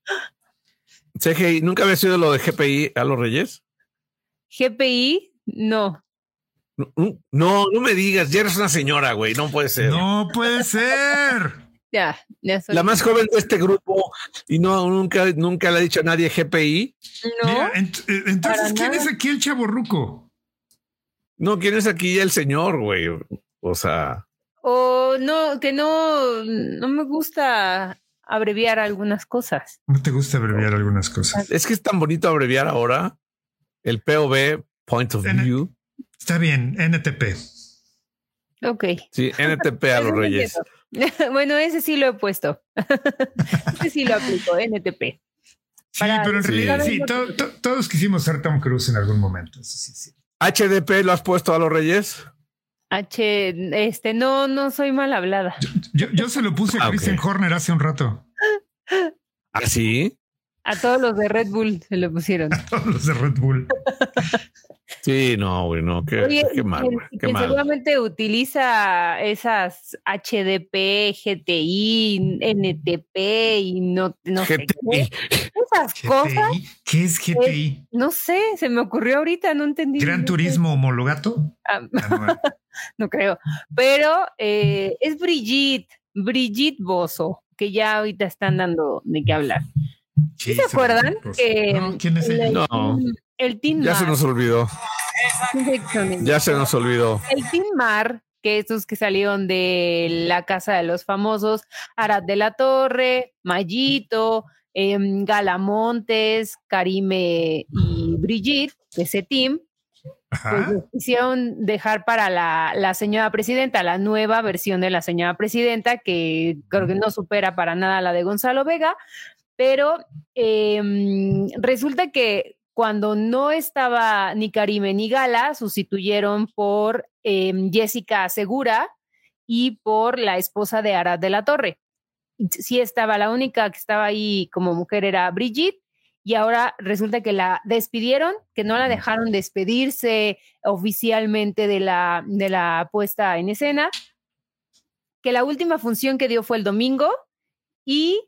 C G I, ¿nunca había sido lo de G P I a los Reyes? G P I, no. No, no, no me digas, ya eres una señora, güey, no puede ser. No puede ser. Ya, ya soy la más joven de este grupo y no nunca, nunca le ha dicho a nadie G P I. No. Mira, ent entonces, ¿quién nada. es aquí el chavorruco? No, ¿quién es aquí el señor, güey? O sea. O no, que no, no me gusta abreviar algunas cosas. No te gusta abreviar algunas cosas. Es que es tan bonito abreviar ahora el P O V, Point of N View. Está bien, N T P. Ok. Sí, N T P a los Reyes. Bueno, ese sí lo he puesto. Ese sí lo aplico, N T P. Sí, Para pero en realidad sí, sí to, to, todos quisimos ser Tom Cruise en algún momento. Sí, sí. H D P lo has puesto a los Reyes. H, este, no, no soy mal hablada. Yo, yo, yo se lo puse a ah, Christian okay. Horner hace un rato. ¿Ah, sí? A todos los de Red Bull se lo pusieron. A todos los de Red Bull. Sí, no, güey, no, qué, Oye, qué mal, güey. Qué quien mal. Seguramente utiliza esas H D P, G T I, N T P y no, no sé qué. Esas G T I. cosas. ¿Qué es G T I? Eh, no sé, se me ocurrió ahorita, no entendí. ¿Gran Turismo homologato? Ah, no, no creo. Pero eh, es Brigitte, Brigitte Bosso, que ya ahorita están dando de qué hablar. ¿Sí se acuerdan? Que no, ¿quién es el, no. el Team Ya Mar. se nos olvidó. Ya se nos olvidó. El Team Mar, que estos que salieron de La Casa de los Famosos, Arad de la Torre, Mayito, eh, Gala Montes, Karime y Brigitte, ese team, pues quisieron dejar para la, la señora presidenta, la nueva versión de la señora presidenta, que creo que no supera para nada la de Gonzalo Vega, pero eh, resulta que cuando no estaba ni Karime ni Gala, sustituyeron por eh, Jessica Segura y por la esposa de Arad de la Torre. Sí estaba, la única que estaba ahí como mujer era Brigitte, y ahora resulta que la despidieron, que no la dejaron despedirse oficialmente de la, de la puesta en escena, que la última función que dio fue el domingo, y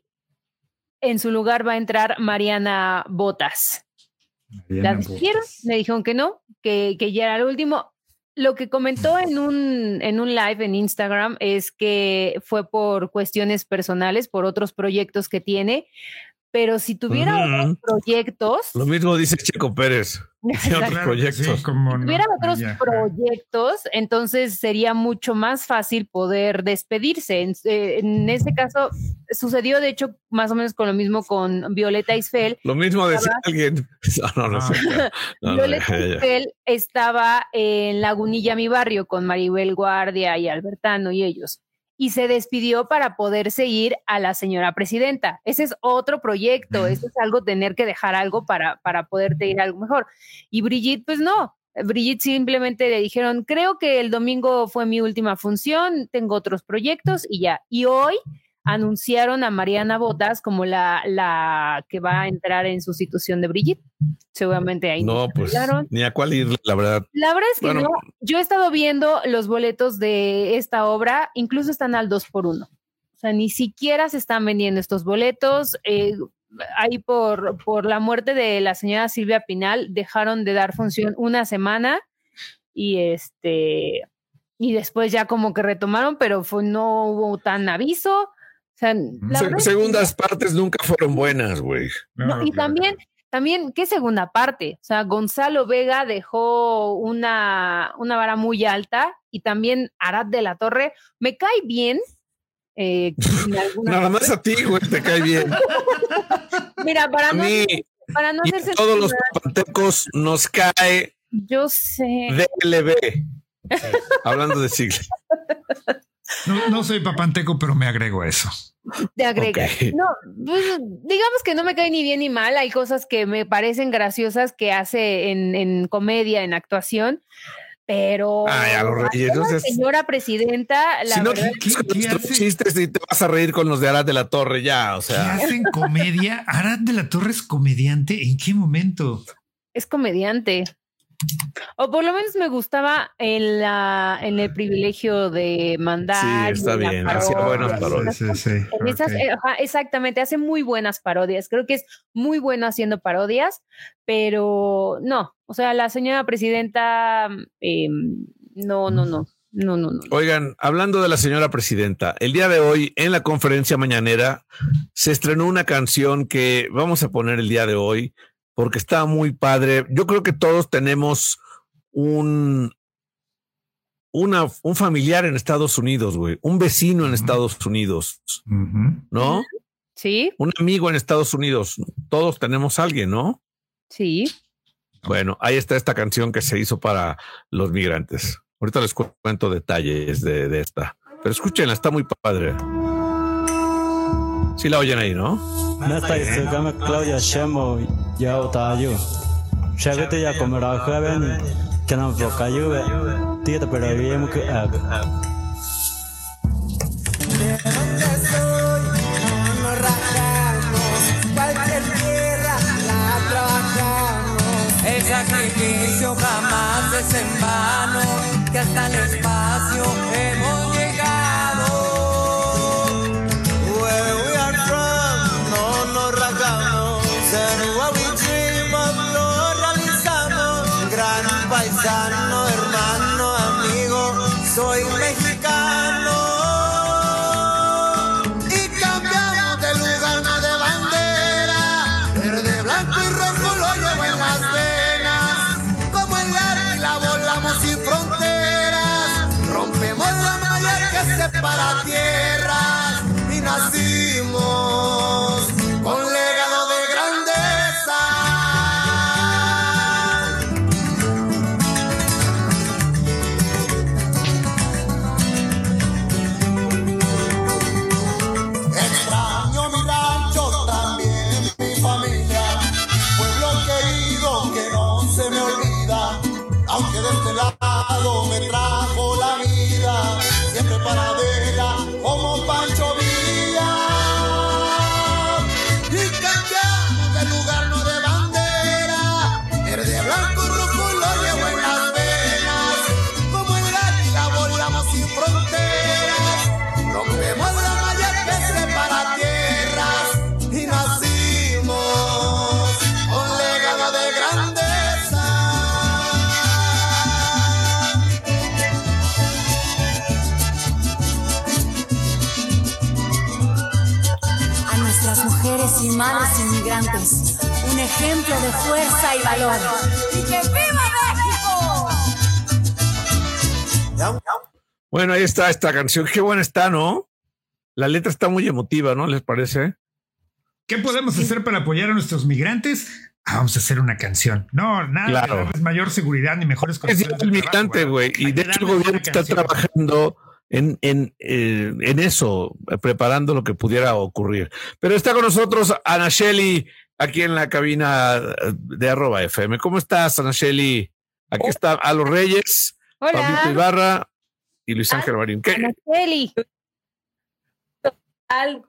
en su lugar va a entrar Mariana Botas. La despidieron, le dijeron que no, que, que ya era el último. Lo que comentó en un, en un live en Instagram es que fue por cuestiones personales, por otros proyectos que tiene, pero si tuviera uh-huh. otros proyectos... Lo mismo dice Checo Pérez. Otros claro, proyectos. Sí, como si no, tuviera otros ya. proyectos, entonces sería mucho más fácil poder despedirse. En, en este caso, sucedió de hecho más o menos con lo mismo con Violeta Isfel. Lo mismo decía alguien. No, no, no, sé. no, Violeta no, ya, Isfel ya. estaba en Lagunilla, mi barrio, con Maribel Guardia y Albertano y ellos. Y se despidió para poder seguir a la señora presidenta. Ese es otro proyecto, eso es algo, tener que dejar algo para, para poderte ir a algo mejor. Y Brigitte, pues no, Brigitte simplemente le dijeron, creo que el domingo fue mi última función, tengo otros proyectos y ya. Y hoy anunciaron a Mariana Botas como la, la que va a entrar en sustitución de Brigitte. Seguramente ahí. No, pues ni a cuál ir, la verdad. La verdad es que bueno, no. Yo he estado viendo los boletos de esta obra, incluso están al dos por uno. O sea, ni siquiera se están vendiendo estos boletos. Eh, ahí por, por la muerte de la señora Silvia Pinal, dejaron de dar función una semana y este y después ya como que retomaron, pero fue, no hubo tan aviso. O sea, la Se, verdad segundas es que, partes nunca fueron buenas, güey. No, no, y claro. también, también, ¿qué segunda parte? O sea, Gonzalo Vega dejó una, una vara muy alta y también Arad de la Torre. Me cae bien. Eh, Nada más a ti, güey, te cae bien. Mira, para a no, mí, para no y hacerse a todos los zapatecos nos cae yo sé D L B. Sí. Hablando de siglas. No, no soy papanteco, pero me agrego a eso. Te agrega. Okay. No, pues, digamos que no me cae ni bien ni mal. Hay cosas que me parecen graciosas que hace en, en comedia, en actuación. Pero Ay, a los Reyes, la señora presidenta, la si no, verdad, ¿qué, qué, qué hace? Chistes y te vas a reír con los de Arad de la Torre ya, o sea. ¿Qué hacen comedia? ¿Arad de la Torre es comediante? ¿En qué momento? Es comediante. O por lo menos me gustaba en la en el privilegio de mandar. Sí, está bien, hacía buenas parodias. Sí, sí, en okay. esas, ajá, exactamente, hace muy buenas parodias. Creo que es muy bueno haciendo parodias, pero no, o sea, la señora presidenta, eh, no, no, no. No, no, no. Oigan, hablando de la señora presidenta, el día de hoy en la conferencia mañanera se estrenó una canción que vamos a poner el día de hoy porque está muy padre. Yo creo que todos tenemos un, una, un familiar en Estados Unidos, güey, un vecino en Estados Unidos, uh-huh. ¿no? Sí. Un amigo en Estados Unidos. Todos tenemos a alguien, ¿no? Sí. Bueno, ahí está esta canción que se hizo para los migrantes. Ahorita les cuento detalles de, de esta. Pero escúchenla, está muy padre. Sí la oyen ahí, ¿no? Nesta isugame Claudia Shemo ya otayo. Shabete ya comerá joven que no boca lluvia. Tía pero bien que haga. De donde soy, no nos rajamos. Cualquier tierra la trabajamos. El sacrificio jamás es en vano. Que hasta el espacio hemos llegado. Where we are from, no nos rajamos. And what we dream of lo realizamos. Gran paisano, hermano, amigo, soy mexicano. Y cambiamos de lugar, no de bandera. Verde, blanco y rojo lo llevo en las venas. Como el águila volamos sin fronteras. Rompemos la malla que separa tierras. Y nacimos con legado de grandeza. Extraño mi rancho, también mi familia. Pueblo querido que no se me olvida. Aunque de este lado me trajo la vida. Siempre paradera como Pancho Villa. Y cambiamos de lugar, no de bandera. Verde, blanco y rojo lo llevo en las venas. Como el águila volamos sin fronteras. Rompemos la malla que separa tierras. Y nacimos con legado de grandeza. A nuestras mujeres y madres inmigrantes, un ejemplo de fuerza y valor. ¡Y que viva México! Bueno, ahí está esta canción. Qué buena está, ¿no? La letra está muy emotiva, ¿no? ¿Les parece? ¿Qué podemos hacer para apoyar a nuestros migrantes? Ah, vamos a hacer una canción. No, nada, Claro. de darles mayor seguridad ni mejores Es condiciones el de migrante, trabajo, güey. Hay Y que de hecho el darles gobierno una está canción. trabajando en, en, eh, en eso, eh, preparando lo que pudiera ocurrir. Pero está con nosotros Ana Shelly, aquí en la cabina de arroba F M. ¿Cómo estás, Ana Shelly? Aquí está a los Reyes, Hola. Pablito Ibarra y Luis Ángel Marín. ¿Qué? Ana Celi. Al-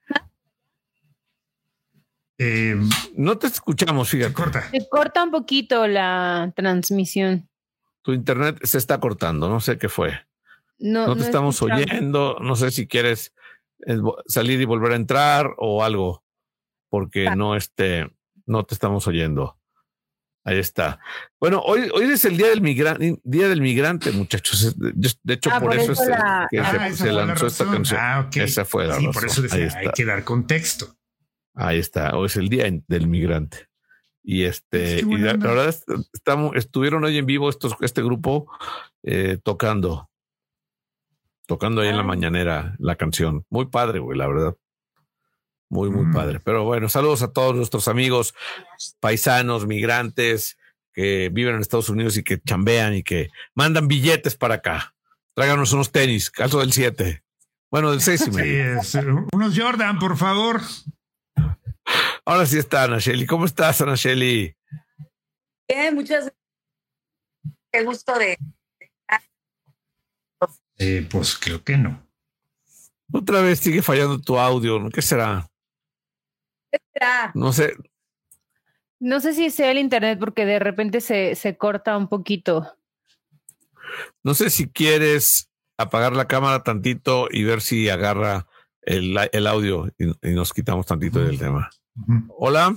Eh, No te escuchamos, se fíjate. corta. Se corta un poquito la transmisión. Tu internet se está cortando, no sé qué fue. No, No te estamos escuchamos. oyendo, no sé si quieres eh, vo- salir y volver a entrar o algo, porque no, este, no te estamos oyendo. Ahí está. Bueno, hoy, hoy es el día del migrante, día del migrante, muchachos. Es- De, de hecho, Ah, por, por eso, eso es el- la- que Ah, se, esa se fue la lanzó esta razón. canción. Ah, ok. Esa fue la Sí, razón. por eso Ahí decía, está. hay que dar contexto. Ahí está. Hoy es el día en- del migrante. Y este, Es que y buena la, onda. la verdad, est- estamos, estuvieron hoy en vivo estos, este grupo eh, tocando, tocando ahí en la Ah. mañanera la canción. Muy padre, güey, la verdad. Muy, muy Mm. padre. Pero bueno, saludos a todos nuestros amigos paisanos, migrantes que viven en Estados Unidos y que chambean y que mandan billetes para acá. Tráiganos unos tenis, caso del siete. Bueno, del seis y medio. Sí, es, unos Jordan, por favor. Ahora sí está, Ana Shelly. ¿Cómo estás, Ana Shelly? Bien, muchas gracias. Qué gusto de... Eh, pues creo que no. Otra vez sigue fallando tu audio, ¿no? ¿Qué será? ¿Qué será? No sé. No sé si sea el internet porque de repente se, se corta un poquito. No sé si quieres apagar la cámara tantito y ver si agarra el, el audio y, y nos quitamos tantito del tema. Uh-huh. Hola.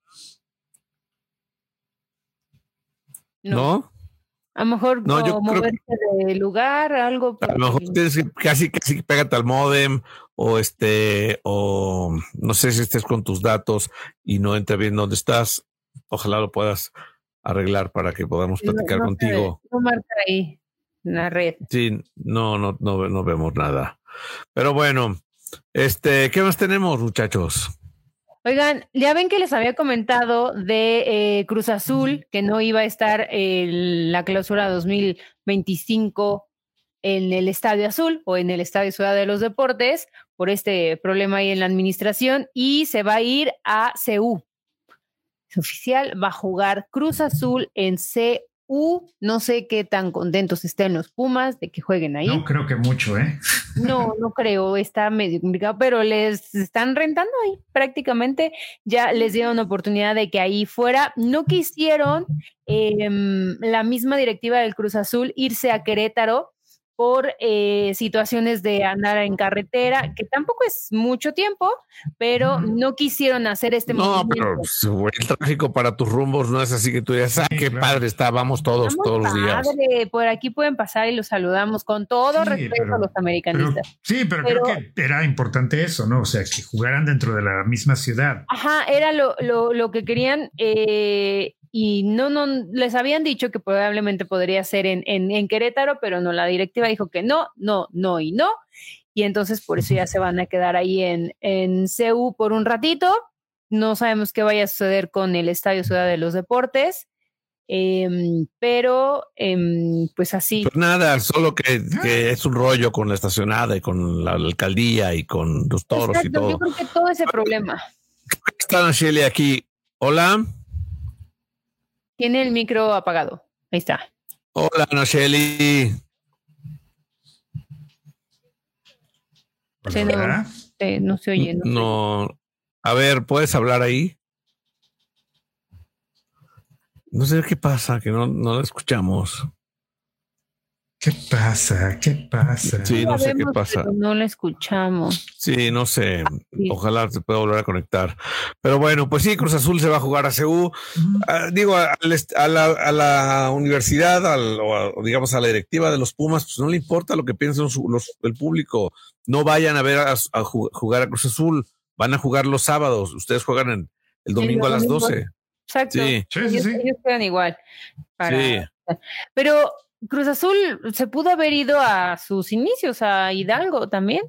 No. ¿No? A lo mejor No, no, yo creo moverse de lugar, algo. A lo mejor tienes que casi, casi pégate al módem o este, o no sé si estés con tus datos y no entra bien dónde estás. Ojalá lo puedas arreglar para que podamos platicar no, no contigo. Se, no marca ahí en la red. Sí, no, no, no, no vemos nada. Pero bueno, este, ¿qué más tenemos, muchachos? Oigan, ya ven que les había comentado de eh, Cruz Azul, que no iba a estar en la clausura dos mil veinticinco en el Estadio Azul o en el Estadio Ciudad de los Deportes por este problema ahí en la administración y se va a ir a C U. Es oficial, va a jugar Cruz Azul en C U. No sé qué tan contentos estén los Pumas de que jueguen ahí. No creo que mucho, ¿eh? No, no creo, está medio complicado, pero les están rentando ahí prácticamente. Ya les dieron oportunidad de que ahí fuera. No quisieron eh, la misma directiva del Cruz Azul irse a Querétaro por eh, situaciones de andar en carretera, que tampoco es mucho tiempo, pero no quisieron hacer este no, movimiento. No, pero el tráfico para tus rumbos no es así que tú digas, ah, sí, qué claro. padre está, vamos todos, Estamos todos los días. Padre, por aquí pueden pasar y los saludamos con todo sí, respeto pero, a los americanistas. Pero, sí, pero, pero creo que era importante eso, ¿no? O sea, que jugaran dentro de la misma ciudad. Ajá, era lo, lo, lo que querían. Eh, Y no, no, les habían dicho que probablemente podría ser en, en, en Querétaro, pero no, la directiva dijo que no, no, no y no. Y entonces por eso ya se van a quedar ahí en, en C U por un ratito. No sabemos qué vaya a suceder con el Estadio Ciudad de los Deportes, eh, pero eh, pues así. Pues nada, solo que, que es un rollo con la estacionada y con la, la alcaldía y con los toros. Exacto, y todo. Yo creo que todo ese problema. Está Shelly aquí. Hola. Tiene el micro apagado. Ahí está. Hola, Ana Shelly. Sí, no, eh, no se oye. No, no. A ver, ¿puedes hablar ahí? No sé qué pasa, que no, no la escuchamos. ¿Qué pasa? ¿Qué pasa? Sí, no sé qué pasa. Pero no la escuchamos. Sí, no sé. Sí. Ojalá se pueda volver a conectar. Pero bueno, pues sí, Cruz Azul se va a jugar a C U. Uh-huh. Uh, digo, a, a, la, a la universidad, al, o a, digamos a la directiva de los Pumas, pues no le importa lo que piensen los, los, el público. No vayan a ver a, a jugar a Cruz Azul. Van a jugar los sábados. Ustedes juegan en, el domingo sí, a las doce. Exacto. Sí, sí, sí, sí. Ellos, ellos juegan igual. Para... Sí. Pero Cruz Azul se pudo haber ido a sus inicios, a Hidalgo también.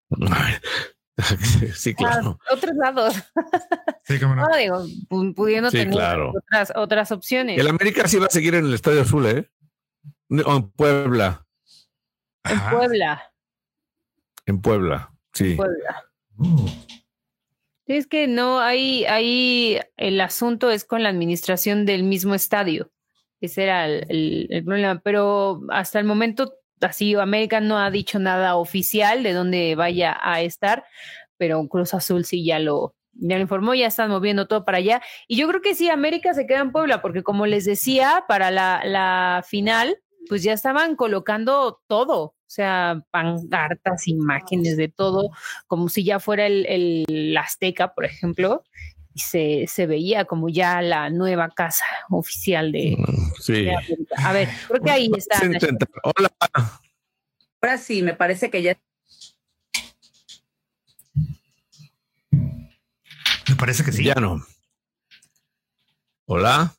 Sí, claro. A otros lados. Sí, cómo no. No, digo, pudiendo sí, tener claro. otras, otras opciones. El América sí va a seguir en el Estadio Azul, ¿eh? O en Puebla. En Ajá. Puebla. En Puebla, sí. En Puebla. Uh. Sí, es que no, hay, hay, el asunto es con la administración del mismo estadio. Ese era el, el, el problema, pero hasta el momento así América no ha dicho nada oficial de dónde vaya a estar, pero Cruz Azul sí ya lo, ya lo informó, ya están moviendo todo para allá, y yo creo que sí, América se queda en Puebla, porque como les decía, para la, la final, pues ya estaban colocando todo, o sea, pancartas, imágenes de todo, como si ya fuera el, el Azteca, por ejemplo, y se, se veía como ya la nueva casa oficial de, sí. de América. A ver, creo que ahí está. Hola. Ahora sí, me parece que ya. Me parece que sí. Ya no. Hola.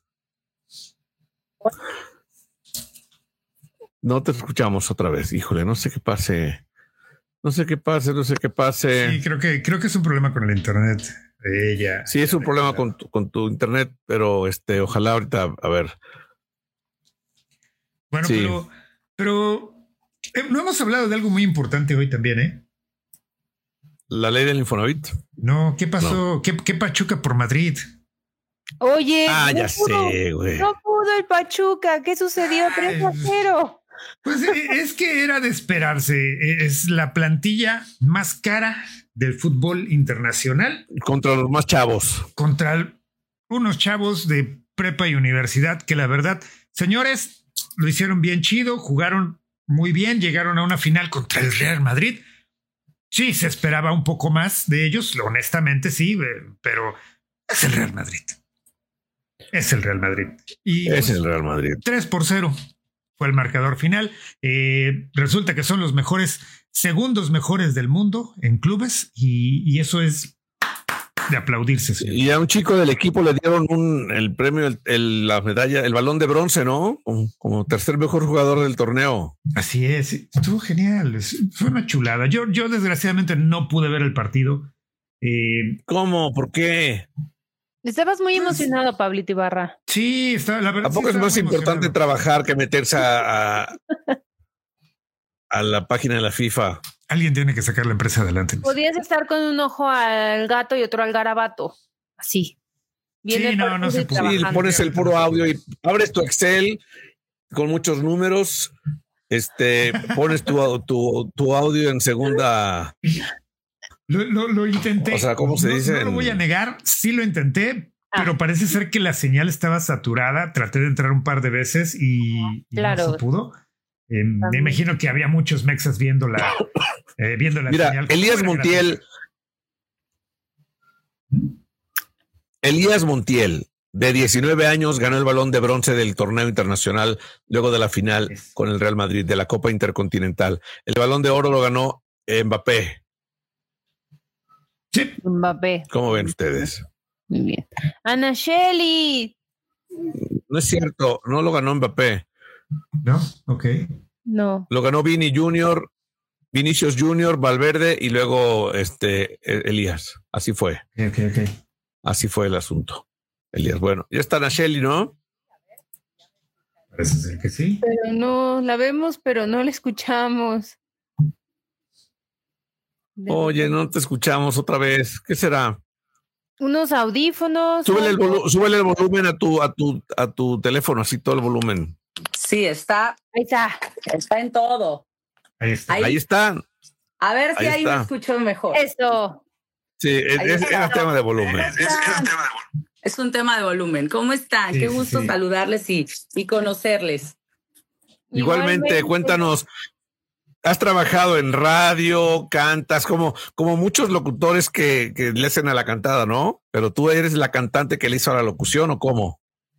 No te escuchamos otra vez. Híjole, no sé qué pase. No sé qué pase, no sé qué pase. Sí, creo que, creo que es un problema con el internet. Ella. Sí, es un problema con tu, con tu internet, pero este, ojalá ahorita, a ver. Bueno, sí. pero, pero Eh, no hemos hablado de algo muy importante hoy también, ¿eh? La ley del Infonavit. No, ¿qué pasó? No. ¿Qué, ¿Qué Pachuca por Madrid? Oye, ah, no ya pudo, sé, güey. No pudo el Pachuca. ¿Qué sucedió? tres a cero. Pues es que era de esperarse. Es la plantilla más cara del fútbol internacional. Contra los más chavos. Contra el, unos chavos de prepa y universidad que la verdad, señores, lo hicieron bien chido, jugaron muy bien, llegaron a una final contra el Real Madrid. Sí, se esperaba un poco más de ellos, honestamente sí, pero es el Real Madrid. Es el Real Madrid. Y es pues, el Real Madrid. tres por cero fue el marcador final. Eh, resulta que son los mejores, segundos mejores del mundo en clubes y, y eso es de aplaudirse. Señor. Y a un chico del equipo le dieron un, el premio, el, el, la medalla, el balón de bronce, ¿no? Como, como tercer mejor jugador del torneo. Así es, estuvo genial, fue una chulada. Yo, yo desgraciadamente no pude ver el partido. Eh, ¿Cómo? ¿Por qué? Estabas muy emocionado, Pablito Ibarra. Sí, está, la verdad. ¿Tampoco sí es más importante emocionado. trabajar que meterse a, a, a la página de la FIFA? Alguien tiene que sacar la empresa adelante. Podías estar con un ojo al gato y otro al garabato. Así. Sí, no, no se puede. Sí, pones el puro audio y abres tu Excel con muchos números. Este, pones tu, tu, tu audio en segunda. Lo, lo, lo intenté. O sea, ¿cómo se no, dice? No lo voy a negar, sí lo intenté, ah. pero parece ser que la señal estaba saturada. Traté de entrar un par de veces y, y claro. no se pudo. Eh, me imagino que había muchos mexas viendo la, eh, viendo la Mira, señal. Elías Montiel. Elías Montiel, de diecinueve años, ganó el balón de bronce del torneo internacional luego de la final es. con el Real Madrid de la Copa Intercontinental. El balón de oro lo ganó Mbappé. Sí. Mbappé. ¿Cómo ven ustedes? Muy bien. Ana Shelly. No es cierto, no lo ganó Mbappé. No, ok. No. Lo ganó Vini Junior, Vinicius Junior, Valverde y luego este Elías. Así fue. Ok, ok. Así fue el asunto. Elías, bueno, ya está Ana Shelly, ¿no? Parece ser que sí. Pero no, la vemos, pero no la escuchamos. Oye, no te escuchamos otra vez. ¿Qué será? Unos audífonos. Súbele el, volu- súbele el volumen a tu, a tu, a tu teléfono, así todo el volumen. Sí, está. Ahí está. Está en todo. Ahí está. Ahí, ahí está. A ver si ahí, ahí me escucho mejor. Eso. Sí, es, es, es tema de volumen. Es, es, un tema de volumen. Es un tema de volumen. ¿Cómo están? Sí, Qué gusto sí. saludarles y, y conocerles. Igualmente, Igualmente, cuéntanos. Has trabajado en radio, cantas, como, como muchos locutores que, que le hacen a la cantada, ¿no? Pero tú eres la cantante que le hizo a la locución, ¿o cómo?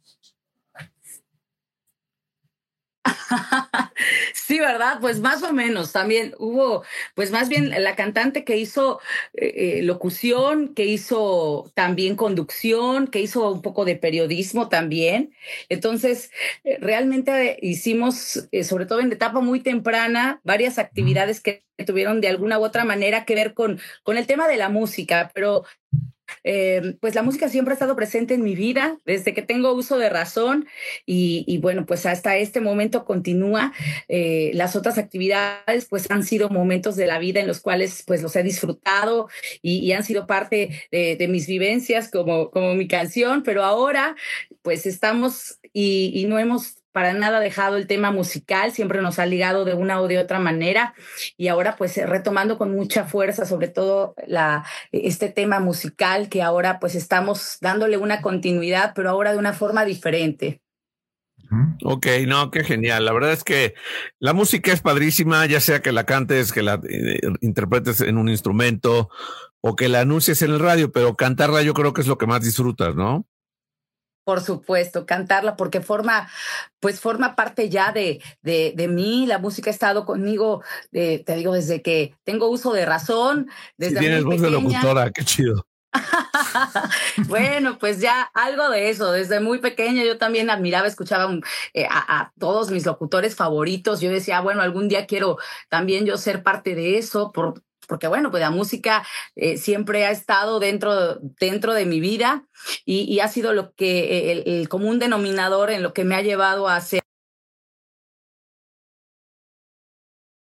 Sí, ¿verdad? Pues más o menos. También hubo, pues más bien la cantante que hizo eh, locución, que hizo también conducción, que hizo un poco de periodismo también. Entonces, eh, realmente hicimos, eh, sobre todo en etapa muy temprana, varias actividades que tuvieron de alguna u otra manera que ver con, con el tema de la música, pero... Eh, pues la música siempre ha estado presente en mi vida desde que tengo uso de razón y, y bueno, pues hasta este momento continúa. Eh, las otras actividades pues han sido momentos de la vida en los cuales pues los he disfrutado y, y han sido parte de, de mis vivencias como, como mi canción, pero ahora pues estamos y, y no hemos para nada dejado el tema musical, siempre nos ha ligado de una o de otra manera y ahora pues retomando con mucha fuerza sobre todo la, este tema musical que ahora pues estamos dándole una continuidad, pero ahora de una forma diferente. Ok, no, qué genial. La verdad es que la música es padrísima, ya sea que la cantes, que la eh, interpretes en un instrumento o que la anuncies en el radio, pero cantarla yo creo que es lo que más disfrutas, ¿no? Por supuesto, cantarla porque forma, pues forma parte ya de, de, de mí. La música ha estado conmigo, eh, te digo, desde que tengo uso de razón. Desde si tienes voz de locutora, qué chido. Bueno, pues ya algo de eso. Desde muy pequeña yo también admiraba, escuchaba eh, a, a todos mis locutores favoritos. Yo decía, bueno, algún día quiero también yo ser parte de eso, por porque bueno, pues la música eh, siempre ha estado dentro, dentro de mi vida y, y ha sido lo que el, el común denominador en lo que me ha llevado a hacer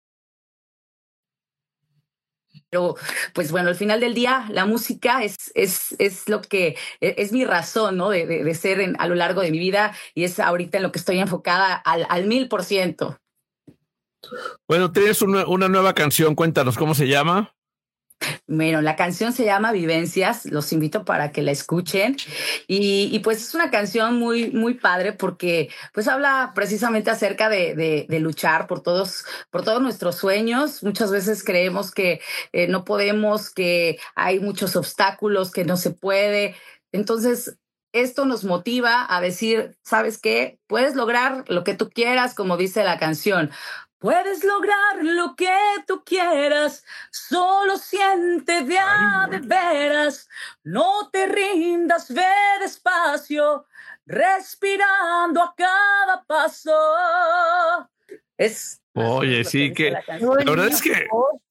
Pero, pues bueno, al final del día, la música es, es, es lo que es mi razón, ¿no? De, de, de ser en, a lo largo de mi vida, y es ahorita en lo que estoy enfocada al, al mil por ciento. Bueno, tienes una, una nueva canción, cuéntanos, ¿cómo se llama? Bueno, la canción se llama Vivencias, los invito para que la escuchen y, y pues es una canción muy, muy padre porque pues habla precisamente acerca de, de, de luchar por todos, por todos nuestros sueños. Muchas veces creemos que eh, no podemos, que hay muchos obstáculos, que no se puede. Entonces, esto nos motiva a decir, ¿sabes qué? Puedes lograr lo que tú quieras, como dice la canción. Puedes lograr lo que tú quieras, solo siente de a de veras, no te rindas, ve despacio, respirando a cada paso. Es Oye, es sí, que que la, la verdad es que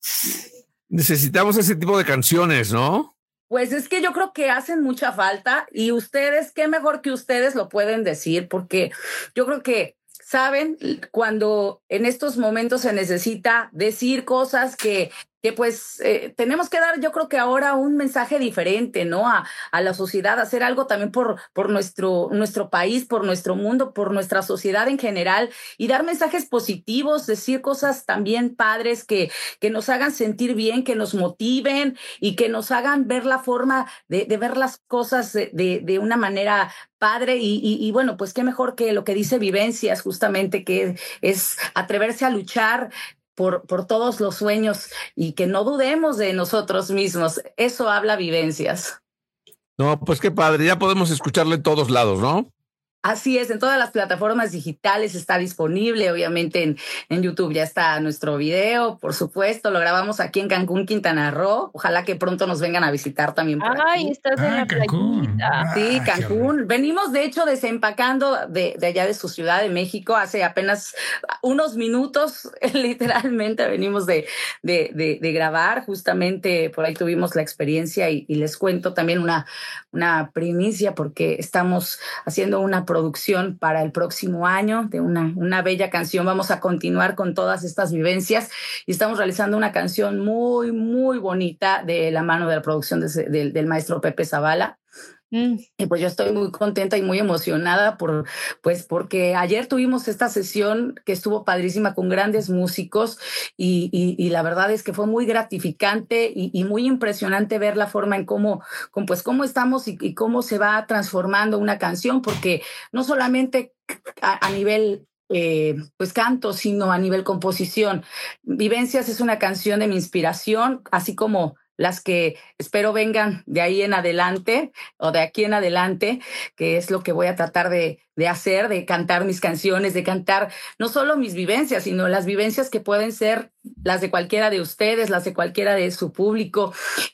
necesitamos ese tipo de canciones, ¿no? Pues es que yo creo que hacen mucha falta y ustedes, qué mejor que ustedes lo pueden decir, porque yo creo que saben cuando en estos momentos se necesita decir cosas que, que pues eh, tenemos que dar, yo creo que ahora un mensaje diferente, ¿no? A, a la sociedad, hacer algo también por, por nuestro, nuestro país, por nuestro mundo, por nuestra sociedad en general y dar mensajes positivos, decir cosas también padres que, que nos hagan sentir bien, que nos motiven y que nos hagan ver la forma de, de ver las cosas de, de, de una manera padre y, y, y bueno, pues qué mejor que lo que dice Vivencias, justamente, que es atreverse a luchar por, por todos los sueños y que no dudemos de nosotros mismos. Eso habla Vivencias. No, pues qué padre, ya podemos escucharlo en todos lados, ¿no? Así es, en todas las plataformas digitales está disponible, obviamente en, en YouTube ya está nuestro video, por supuesto, lo grabamos aquí en Cancún, Quintana Roo, ojalá que pronto nos vengan a visitar también por Ay, aquí. estás Ah, en la Cancún. playita. Sí, Ah, Cancún. Venimos, de hecho, desempacando de, de allá de su Ciudad de México hace apenas unos minutos, literalmente venimos de, de, de, de grabar, justamente por ahí tuvimos la experiencia y, y les cuento también una, una primicia porque estamos haciendo una producción para el próximo año de una, una bella canción. Vamos a continuar con todas estas vivencias y estamos realizando una canción muy, muy bonita de la mano de la producción de, de, del maestro Pepe Zavala. Mm. Y pues yo estoy muy contenta y muy emocionada por, pues porque ayer tuvimos esta sesión que estuvo padrísima con grandes músicos y, y, y la verdad es que fue muy gratificante y, y muy impresionante ver la forma en cómo, con, pues cómo estamos y, y cómo se va transformando una canción, porque no solamente a, a nivel Eh, pues canto, sino a nivel composición. Vivencias es una canción de mi inspiración, así como las que espero vengan de ahí en adelante o de aquí en adelante, que es lo que voy a tratar de, de hacer, de cantar mis canciones, de cantar no solo mis vivencias, sino las vivencias que pueden ser las de cualquiera de ustedes, las de cualquiera de su público.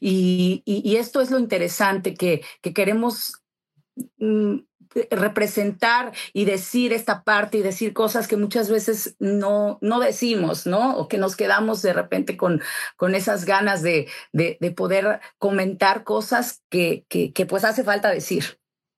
Y, y, y esto es lo interesante, que, que queremos mm, representar y decir esta parte y decir cosas que muchas veces no, no decimos, ¿no? O que nos quedamos de repente con, con esas ganas de, de, de poder comentar cosas que, que, que pues hace falta decir.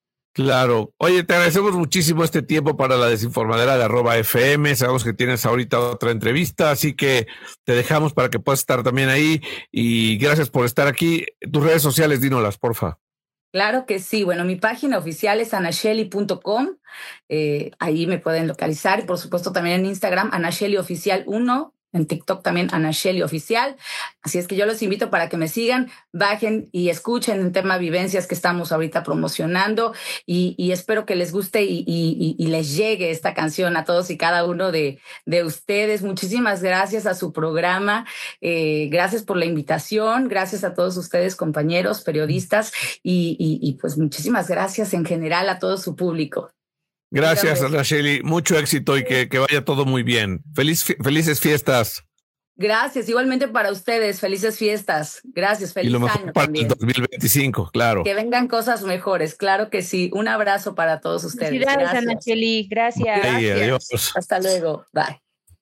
Claro. Oye, te agradecemos muchísimo este tiempo para la desinformadera de arroba F M. Sabemos que tienes ahorita otra entrevista, así que te dejamos para que puedas estar también ahí y gracias por estar aquí. Tus redes sociales, dínolas, porfa. Claro que sí. Bueno, mi página oficial es anasheli punto com. Eh, ahí me pueden localizar. Y por supuesto también en Instagram, Anasheli Oficial uno. En TikTok también Anasheli Oficial. Así es que yo los invito para que me sigan, bajen y escuchen el tema Vivencias que estamos ahorita promocionando. Y, y espero que les guste y, y, y les llegue esta canción a todos y cada uno de, de ustedes. Muchísimas gracias a su programa. Eh, gracias por la invitación. Gracias a todos ustedes, compañeros, periodistas. Y, y, y pues muchísimas gracias en general a todo su público. Gracias, Anasheli. Mucho éxito y que, que vaya todo muy bien. Feliz, felices fiestas. Gracias, igualmente para ustedes. Felices fiestas. Gracias, feliz año. Y lo mejor año para también. el dos mil veinticinco, claro. Que vengan cosas mejores, claro que sí. Un abrazo para todos ustedes. Gracias, Gracias. Anasheli. Gracias. Hey, Gracias. adiós. Hasta luego. Bye.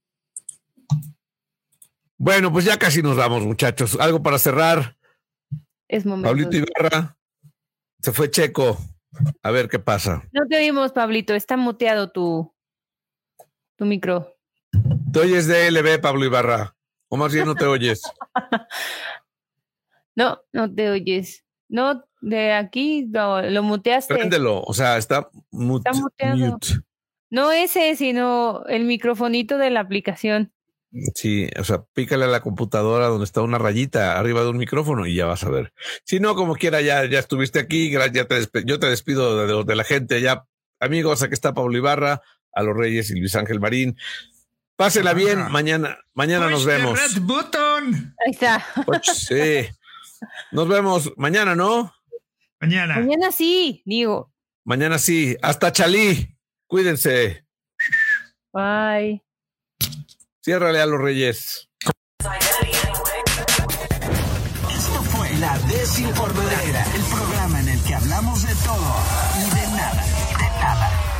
Bueno, pues ya casi nos vamos, muchachos. Algo para cerrar. Es momento. Pablito Ibarra. Se fue Checo. A ver qué pasa. No te oímos, Pablito. Está muteado tu, tu micro. Te oyes de L B, Pablo Ibarra. O más bien no te oyes. No, no te oyes. No, de aquí lo, lo muteaste. Préndelo, o sea, está, mute, está muteado. Mute. No ese, sino el microfonito de la aplicación. Sí, o sea, pícale a la computadora donde está una rayita arriba de un micrófono y ya vas a ver. Si no, como quiera, ya, ya estuviste aquí. Ya te desp- yo te despido de, de, de la gente. Ya, amigos, aquí está Pablo Ibarra, a los Reyes y Luis Ángel Marín. Pásela bien. Ah, mañana, mañana nos vemos. Red button. Ahí está. Pues, sí. Nos vemos mañana, ¿no? Mañana. Mañana sí, digo. Mañana sí. Hasta Chalí. Cuídense. Bye. Ciérrale a los Reyes. Esto fue La Desinformadera, el programa en el que hablamos de todo y de nada, y de nada.